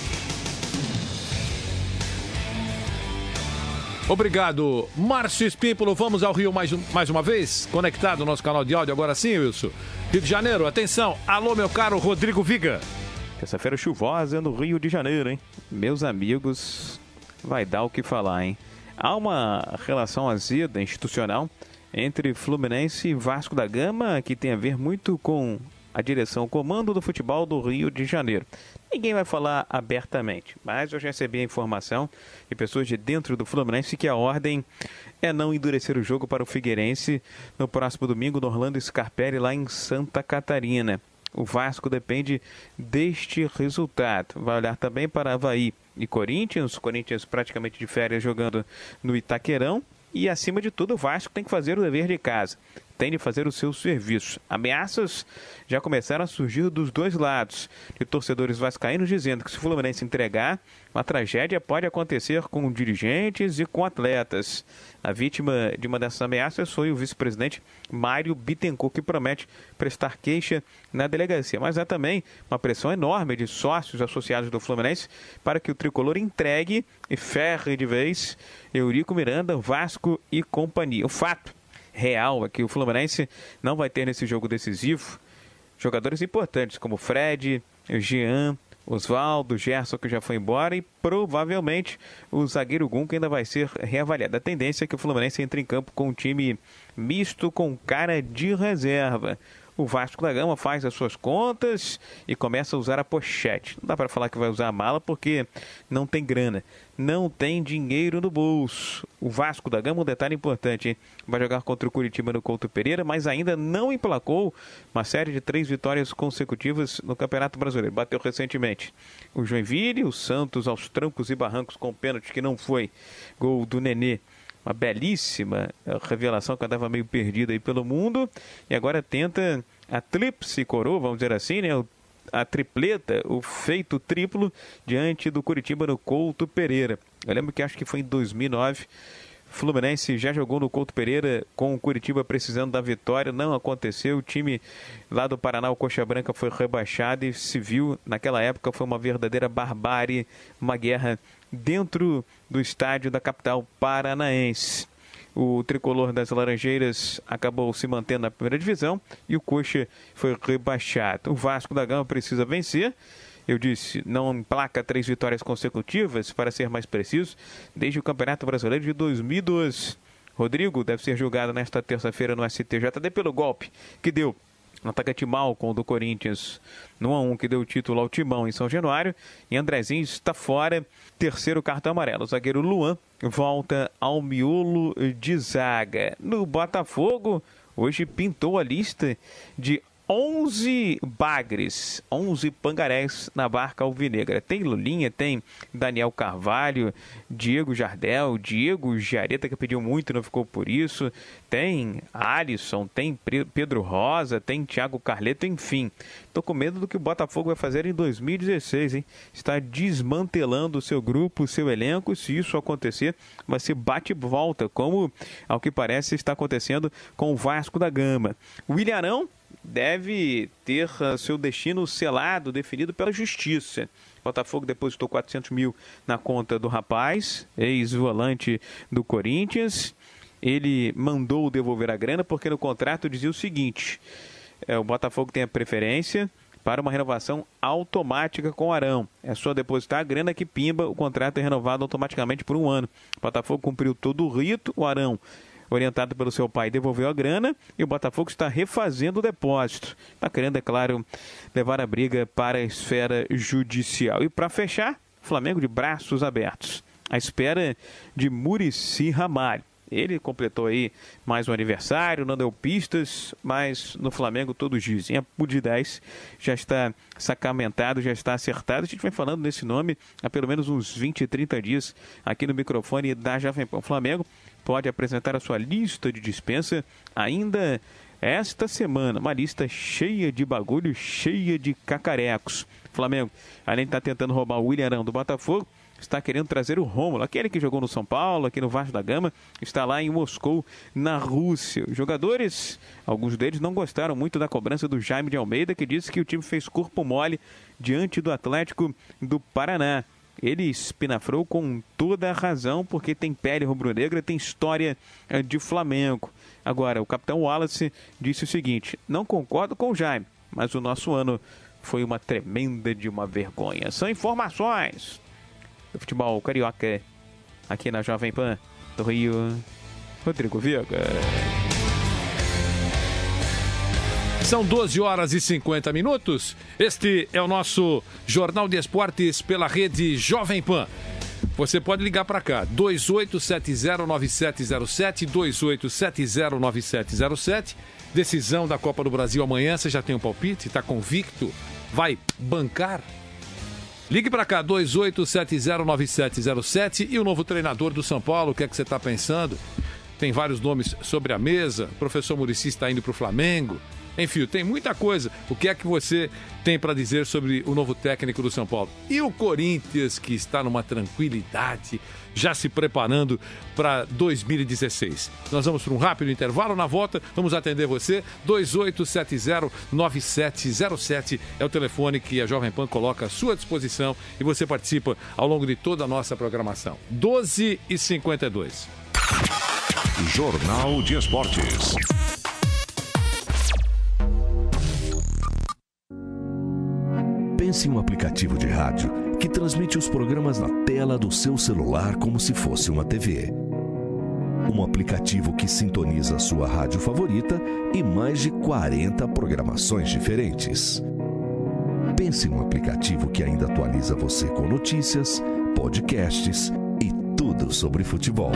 Obrigado, Márcio Espímpolo. Vamos ao Rio mais, um, mais uma vez, conectado no nosso canal de áudio. Agora sim, Wilson. Rio de Janeiro, atenção. Alô, meu caro Rodrigo Viga. Terça-feira chuvosa no Rio de Janeiro, hein? Meus amigos, vai dar o que falar, hein? Há uma relação azeda institucional entre Fluminense e Vasco da Gama que tem a ver muito com a direção, o comando do futebol do Rio de Janeiro. Ninguém vai falar abertamente, mas eu já recebi a informação de pessoas de dentro do Fluminense que a ordem é não endurecer o jogo para o Figueirense no próximo domingo no Orlando Scarpelli, lá em Santa Catarina. O Vasco depende deste resultado. Vai olhar também para Avaí e Corinthians. Corinthians praticamente de férias jogando no Itaquerão. E, acima de tudo, o Vasco tem que fazer o dever de casa. Tem de fazer o seu serviço. Ameaças já começaram a surgir dos dois lados, de torcedores vascaínos dizendo que se o Fluminense entregar, uma tragédia pode acontecer com dirigentes e com atletas. A vítima de uma dessas ameaças foi o vice-presidente Mário Bittencourt, que promete prestar queixa na delegacia. Mas há também uma pressão enorme de sócios associados do Fluminense para que o tricolor entregue e ferre de vez Eurico Miranda, Vasco e companhia. O fato real é que o Fluminense não vai ter nesse jogo decisivo jogadores importantes como Fred, Jean, Oswaldo, Gerson, que já foi embora, e provavelmente o zagueiro Gun, que ainda vai ser reavaliado. A tendência é que o Fluminense entre em campo com um time misto com cara de reserva. O Vasco da Gama faz as suas contas e começa a usar a pochete. Não dá para falar que vai usar a mala porque não tem grana, não tem dinheiro no bolso. O Vasco da Gama, um detalhe importante, hein? Vai jogar contra o Curitiba no Couto Pereira, mas ainda não emplacou uma série de três vitórias consecutivas no Campeonato Brasileiro. Bateu recentemente o Joinville, o Santos aos trancos e barrancos com pênalti que não foi. Gol do Nenê. Uma belíssima revelação que andava meio perdida aí pelo mundo. E agora tenta a tríplice coroa, vamos dizer assim, né? A tripleta, o feito triplo diante do Curitiba no Couto Pereira. Eu lembro que acho que foi em dois mil e nove. Fluminense já jogou no Couto Pereira com o Curitiba precisando da vitória. Não aconteceu. O time lá do Paraná, o Coxa Branca, foi rebaixado e se viu, naquela época, foi uma verdadeira barbárie, uma guerra dentro do estádio da capital paranaense. O tricolor das Laranjeiras acabou se mantendo na primeira divisão e o Coxa foi rebaixado. O Vasco da Gama precisa vencer. Eu disse, não emplaca três vitórias consecutivas, para ser mais preciso, desde o Campeonato Brasileiro de dois mil e doze. Rodrigo deve ser julgado nesta terça-feira no S T J D pelo golpe que deu no atacante Malcom do Corinthians no um a um, que deu o título ao Timão em São Januário. E Andrezinho está fora, terceiro cartão amarelo. O zagueiro Luan volta ao miolo de zaga. No Botafogo, hoje pintou a lista de onze bagres, onze pangarés na barca alvinegra. Tem Lulinha, tem Daniel Carvalho, Diego Jardel, Diego Jareta, que pediu muito e não ficou por isso. Tem Alisson, tem Pedro Rosa, tem Thiago Carleto, enfim. Tô com medo do que o Botafogo vai fazer em dois mil e dezesseis, hein? Está desmantelando o seu grupo, o seu elenco. Se isso acontecer, vai ser bate-volta, como, ao que parece, está acontecendo com o Vasco da Gama. O Ilharão deve ter uh, seu destino selado, definido pela justiça. O Botafogo depositou quatrocentos mil na conta do rapaz, ex-volante do Corinthians. Ele mandou devolver a grana porque no contrato dizia o seguinte: é, o Botafogo tem a preferência para uma renovação automática com o Arão. É só depositar a grana que pimba, o contrato é renovado automaticamente por um ano. O Botafogo cumpriu todo o rito, o Arão, orientado pelo seu pai, devolveu a grana e o Botafogo está refazendo o depósito. Está querendo, é claro, levar a briga para a esfera judicial. E para fechar, Flamengo de braços abertos, à espera de Muricy Ramalho. Ele completou aí mais um aniversário, não deu pistas, mas no Flamengo todos dizem. A P U de dez já está sacramentado, já está acertado. A gente vem falando nesse nome há pelo menos uns vinte, trinta dias aqui no microfone da Jovem Pan. O Flamengo pode apresentar a sua lista de dispensa ainda esta semana. Uma lista cheia de bagulho, cheia de cacarecos. O Flamengo, além de estar tentando roubar o William Arão do Botafogo, está querendo trazer o Rômulo, aquele que jogou no São Paulo, aqui no Vasco da Gama, está lá em Moscou, na Rússia. Os jogadores, alguns deles não gostaram muito da cobrança do Jaime de Almeida, que disse que o time fez corpo mole diante do Atlético do Paraná. Ele espinafrou com toda a razão, porque tem pele rubro-negra, tem história de Flamengo. Agora, o capitão Wallace disse o seguinte: não concordo com o Jaime, mas o nosso ano foi uma tremenda de uma vergonha. São informações do futebol carioca, aqui na Jovem Pan do Rio. Rodrigo Viega. São doze horas e cinquenta minutos. Este é o nosso Jornal de Esportes pela rede Jovem Pan. Você pode ligar para cá, dois oito sete zero nove sete zero sete, dois oito sete zero nove sete zero sete. Decisão da Copa do Brasil amanhã, você já tem um palpite? Está convicto? Vai bancar? Ligue para cá, dois oito sete zero nove sete zero sete. E o novo treinador do São Paulo, o que é que você está pensando? Tem vários nomes sobre a mesa. O professor Muricy está indo para o Flamengo. Enfim, tem muita coisa. O que é que você tem para dizer sobre o novo técnico do São Paulo? E o Corinthians, que está numa tranquilidade, já se preparando para dois mil e dezesseis. Nós vamos para um rápido intervalo. Na volta, vamos atender você. dois oito sete zero nove sete zero sete é o telefone que a Jovem Pan coloca à sua disposição e você participa ao longo de toda a nossa programação. doze e cinquenta e dois. Jornal de Esportes. Pense em um aplicativo de rádio que transmite os programas na tela do seu celular como se fosse uma T V. Um aplicativo que sintoniza a sua rádio favorita e mais de quarenta programações diferentes. Pense em um aplicativo que ainda atualiza você com notícias, podcasts e tudo sobre futebol.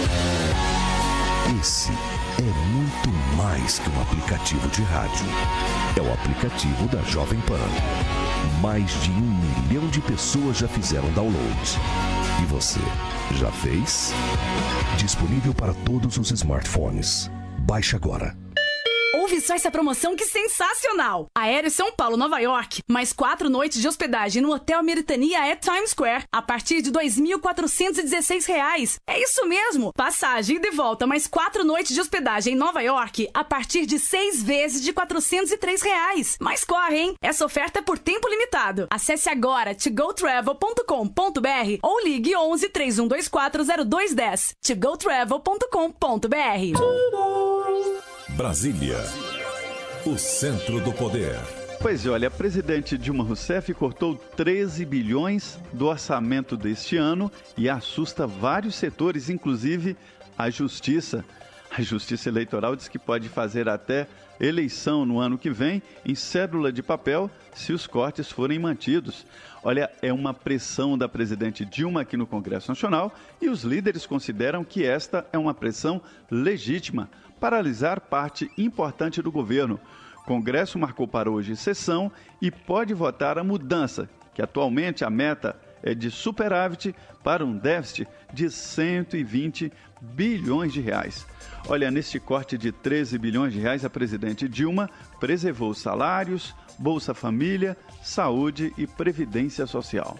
Esse é muito mais que um aplicativo de rádio. É o aplicativo da Jovem Pan. Mais de um milhão de pessoas já fizeram download. E você, já fez? Disponível para todos os smartphones. Baixe agora. Ouve só essa promoção que sensacional! Aéreo São Paulo, Nova York, mais quatro noites de hospedagem no Hotel Meritania at Times Square, a partir de dois mil quatrocentos e dezesseis reais. É isso mesmo! Passagem de volta, mais quatro noites de hospedagem em Nova York, a partir de seis vezes de quatrocentos e três reais. Mas corre, hein? Essa oferta é por tempo limitado. Acesse agora to go travel ponto com ponto b r ou ligue onze, três um dois quatro, zero dois um zero. to go travel ponto com ponto b r. Brasília, o centro do poder. Pois é, olha, a presidente Dilma Rousseff cortou treze bilhões do orçamento deste ano e assusta vários setores, inclusive a Justiça. A Justiça Eleitoral diz que pode fazer até eleição no ano que vem em cédula de papel se os cortes forem mantidos. Olha, é uma pressão da presidente Dilma aqui no Congresso Nacional e os líderes consideram que esta é uma pressão legítima. Paralisar parte importante do governo. O Congresso marcou para hoje sessão e pode votar a mudança, que atualmente a meta é de superávit para um déficit de cento e vinte bilhões de reais. Olha, neste corte de treze bilhões de reais, a presidente Dilma preservou salários, Bolsa Família, saúde e previdência social.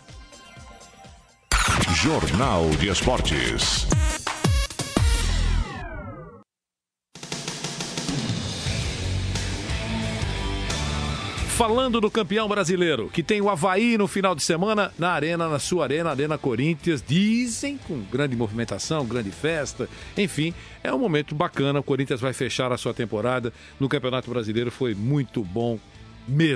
Jornal de Esportes. Falando do campeão brasileiro, que tem o Avaí no final de semana na arena, na sua arena, Arena Corinthians, dizem com grande movimentação, grande festa, enfim, é um momento bacana. O Corinthians vai fechar a sua temporada no Campeonato Brasileiro, foi muito bom mesmo.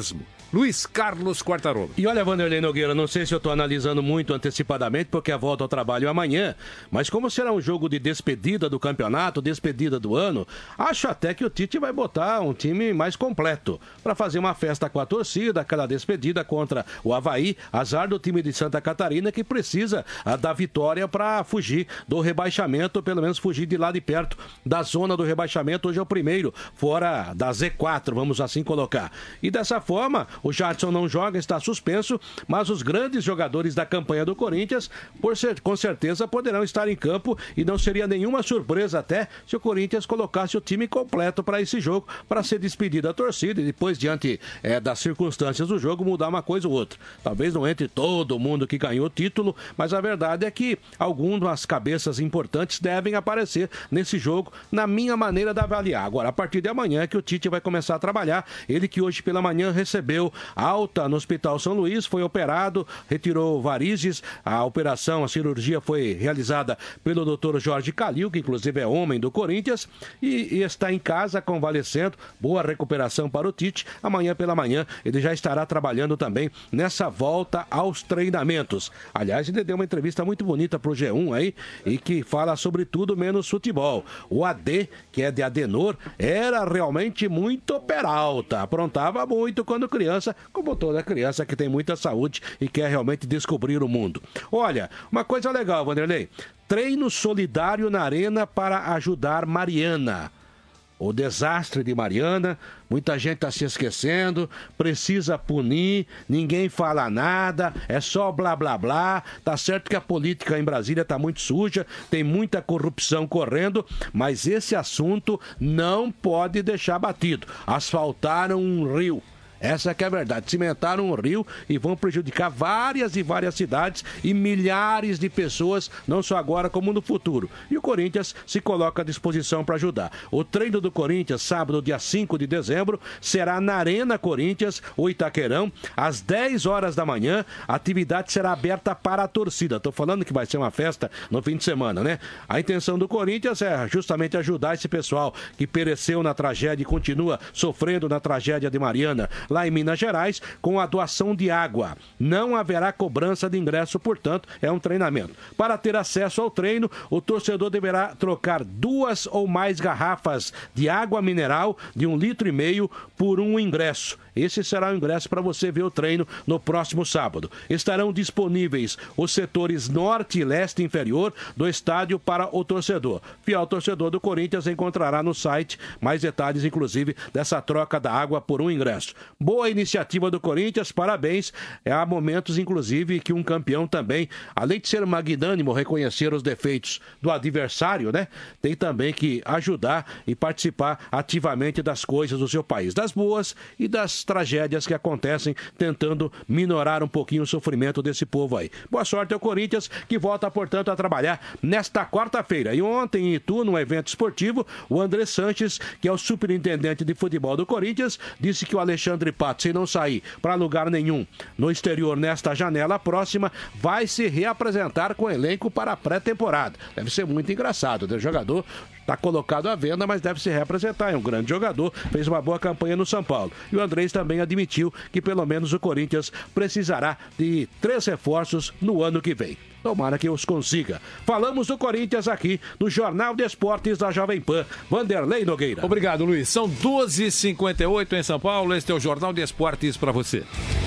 Luiz Carlos Quartarolo. E olha, Vanderlei Nogueira, não sei se eu estou analisando muito antecipadamente, porque a volta ao trabalho é amanhã, mas como será um jogo de despedida do campeonato, despedida do ano, acho até que o Tite vai botar um time mais completo para fazer uma festa com a torcida, aquela despedida contra o Avaí, azar do time de Santa Catarina que precisa a, da vitória para fugir do rebaixamento, pelo menos fugir de lá de perto da zona do rebaixamento. Hoje é o primeiro, fora da Z quatro, vamos assim colocar. E dessa forma, o Jadson não joga, está suspenso, mas os grandes jogadores da campanha do Corinthians, por ser, com certeza, poderão estar em campo e não seria nenhuma surpresa até se o Corinthians colocasse o time completo para esse jogo, para ser despedido da torcida e depois, diante é, das circunstâncias do jogo, mudar uma coisa ou outra. Talvez não entre todo mundo que ganhou o título, mas a verdade é que algumas cabeças importantes devem aparecer nesse jogo, na minha maneira de avaliar. Agora, a partir de amanhã é que o Tite vai começar a trabalhar, ele que hoje pela manhã recebeu alta no Hospital São Luís, foi operado, retirou varizes, a operação, a cirurgia foi realizada pelo doutor Jorge Calil, que inclusive é homem do Corinthians, e, e está em casa convalescendo, boa recuperação para o Tite. Amanhã pela manhã ele já estará trabalhando também nessa volta aos treinamentos. Aliás, ele deu uma entrevista muito bonita para o G um aí, e que fala sobre tudo menos futebol. O A D, que é de Adenor, era realmente muito peralta, aprontava muito quando criança, como toda criança que tem muita saúde e quer realmente descobrir o mundo. Olha, uma coisa legal, Vanderlei, treino solidário na arena para ajudar Mariana. O desastre de Mariana, muita gente está se esquecendo, precisa punir, ninguém fala nada, é só blá blá blá. Tá certo que a política em Brasília está muito suja, tem muita corrupção correndo, mas esse assunto não pode deixar batido. Asfaltaram um rio. Essa que é a verdade, cimentaram um rio e vão prejudicar várias e várias cidades e milhares de pessoas, não só agora como no futuro. E o Corinthians se coloca à disposição para ajudar. O treino do Corinthians, sábado, dia cinco de dezembro, será na Arena Corinthians, o Itaquerão, às dez horas da manhã. A atividade será aberta para a torcida. Estou falando que vai ser uma festa no fim de semana, né? A intenção do Corinthians é justamente ajudar esse pessoal que pereceu na tragédia e continua sofrendo na tragédia de Mariana, lá em Minas Gerais, com a doação de água. Não haverá cobrança de ingresso, portanto, é um treinamento. Para ter acesso ao treino, o torcedor deverá trocar duas ou mais garrafas de água mineral de um litro e meio por um ingresso. Esse será o ingresso para você ver o treino no próximo sábado. Estarão disponíveis os setores norte e leste inferior do estádio para o torcedor. Fiel torcedor do Corinthians encontrará no site mais detalhes, inclusive, dessa troca da água por um ingresso. Boa iniciativa do Corinthians, parabéns. Há momentos, inclusive, que um campeão também, além de ser magnânimo, reconhecer os defeitos do adversário, né? Tem também que ajudar e participar ativamente das coisas do seu país, das boas e das tragédias que acontecem, tentando minorar um pouquinho o sofrimento desse povo aí. Boa sorte ao Corinthians, que volta, portanto, a trabalhar nesta quarta-feira. E ontem, em Itu, num evento esportivo, o André Sanches, que é o superintendente de futebol do Corinthians, disse que o Alexandre Pato, se não sair para lugar nenhum no exterior nesta janela próxima, vai se reapresentar com o elenco para a pré-temporada. Deve ser muito engraçado, né? O jogador está colocado à venda, mas deve se reapresentar. É um grande jogador, fez uma boa campanha no São Paulo. E o Andrés também admitiu que pelo menos o Corinthians precisará de três reforços no ano que vem. Tomara que os consiga. Falamos do Corinthians aqui no Jornal de Esportes da Jovem Pan. Vanderlei Nogueira. Obrigado, Luiz. São doze e cinquenta e oito em São Paulo. Este é o Jornal de Esportes para você.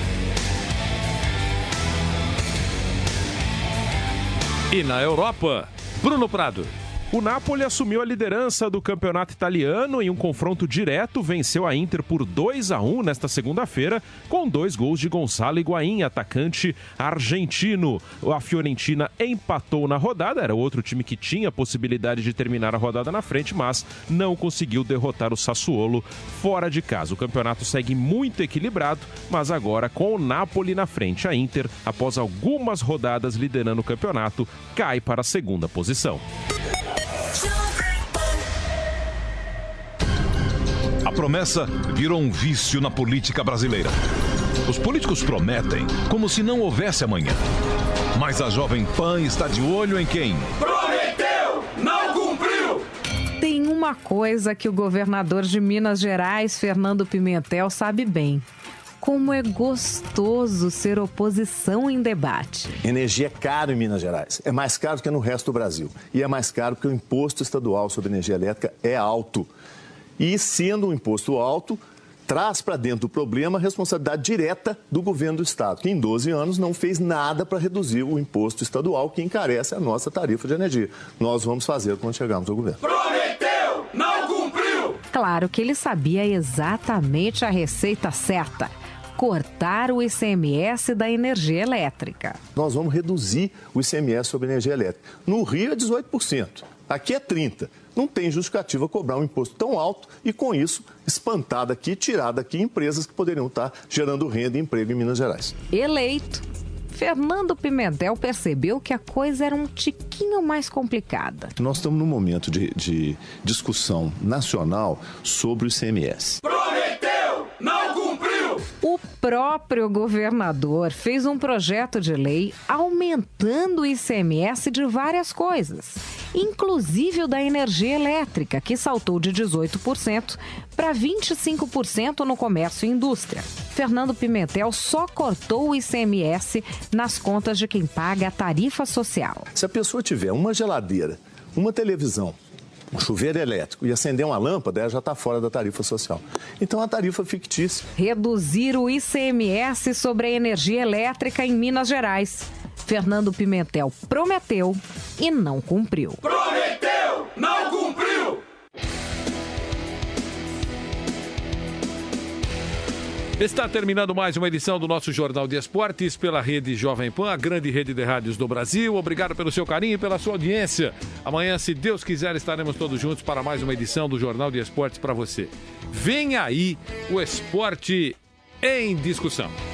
E na Europa, Bruno Prado. O Napoli assumiu a liderança do campeonato italiano em um confronto direto, venceu a Inter por dois a um nesta segunda-feira, com dois gols de Gonçalo Higuaín, atacante argentino. A Fiorentina empatou na rodada, era outro time que tinha possibilidade de terminar a rodada na frente, mas não conseguiu derrotar o Sassuolo fora de casa. O campeonato segue muito equilibrado, mas agora com o Napoli na frente. A Inter, após algumas rodadas liderando o campeonato, cai para a segunda posição. A promessa virou um vício na política brasileira. Os políticos prometem como se não houvesse amanhã. Mas a Jovem Pan está de olho em quem? Prometeu, não cumpriu! Tem uma coisa que o governador de Minas Gerais, Fernando Pimentel, sabe bem. Como é gostoso ser oposição em debate. Energia é caro em Minas Gerais. É mais caro que no resto do Brasil. E é mais caro porque o imposto estadual sobre energia elétrica é alto. E sendo um imposto alto, traz para dentro do problema a responsabilidade direta do governo do Estado, que em doze anos não fez nada para reduzir o imposto estadual que encarece a nossa tarifa de energia. Nós vamos fazer quando chegarmos ao governo. Prometeu, não cumpriu! Claro que ele sabia exatamente a receita certa. Cortar o I C M S da energia elétrica. Nós vamos reduzir o I C M S sobre energia elétrica. No Rio é dezoito por cento, aqui é trinta por cento. Não tem justificativa cobrar um imposto tão alto e, com isso, espantar daqui, tirar daqui empresas que poderiam estar gerando renda e emprego em Minas Gerais. Eleito, Fernando Pimentel percebeu que a coisa era um tiquinho mais complicada. Nós estamos num momento de, de discussão nacional sobre o I C M S. Prometeu, não cumpriu! O próprio governador fez um projeto de lei aumentando o I C M S de várias coisas, inclusive o da energia elétrica, que saltou de dezoito por cento para vinte e cinco por cento no comércio e indústria. Fernando Pimentel só cortou o I C M S nas contas de quem paga a tarifa social. Se a pessoa tiver uma geladeira, uma televisão, um chuveiro elétrico e acender uma lâmpada, ela já está fora da tarifa social. Então, a tarifa fictícia. Reduzir o I C M S sobre a energia elétrica em Minas Gerais. Fernando Pimentel prometeu e não cumpriu. Prometeu, não cumpriu! Está terminando mais uma edição do nosso Jornal de Esportes pela Rede Jovem Pan, a grande rede de rádios do Brasil. Obrigado pelo seu carinho e pela sua audiência. Amanhã, se Deus quiser, estaremos todos juntos para mais uma edição do Jornal de Esportes para você. Vem aí o esporte em discussão.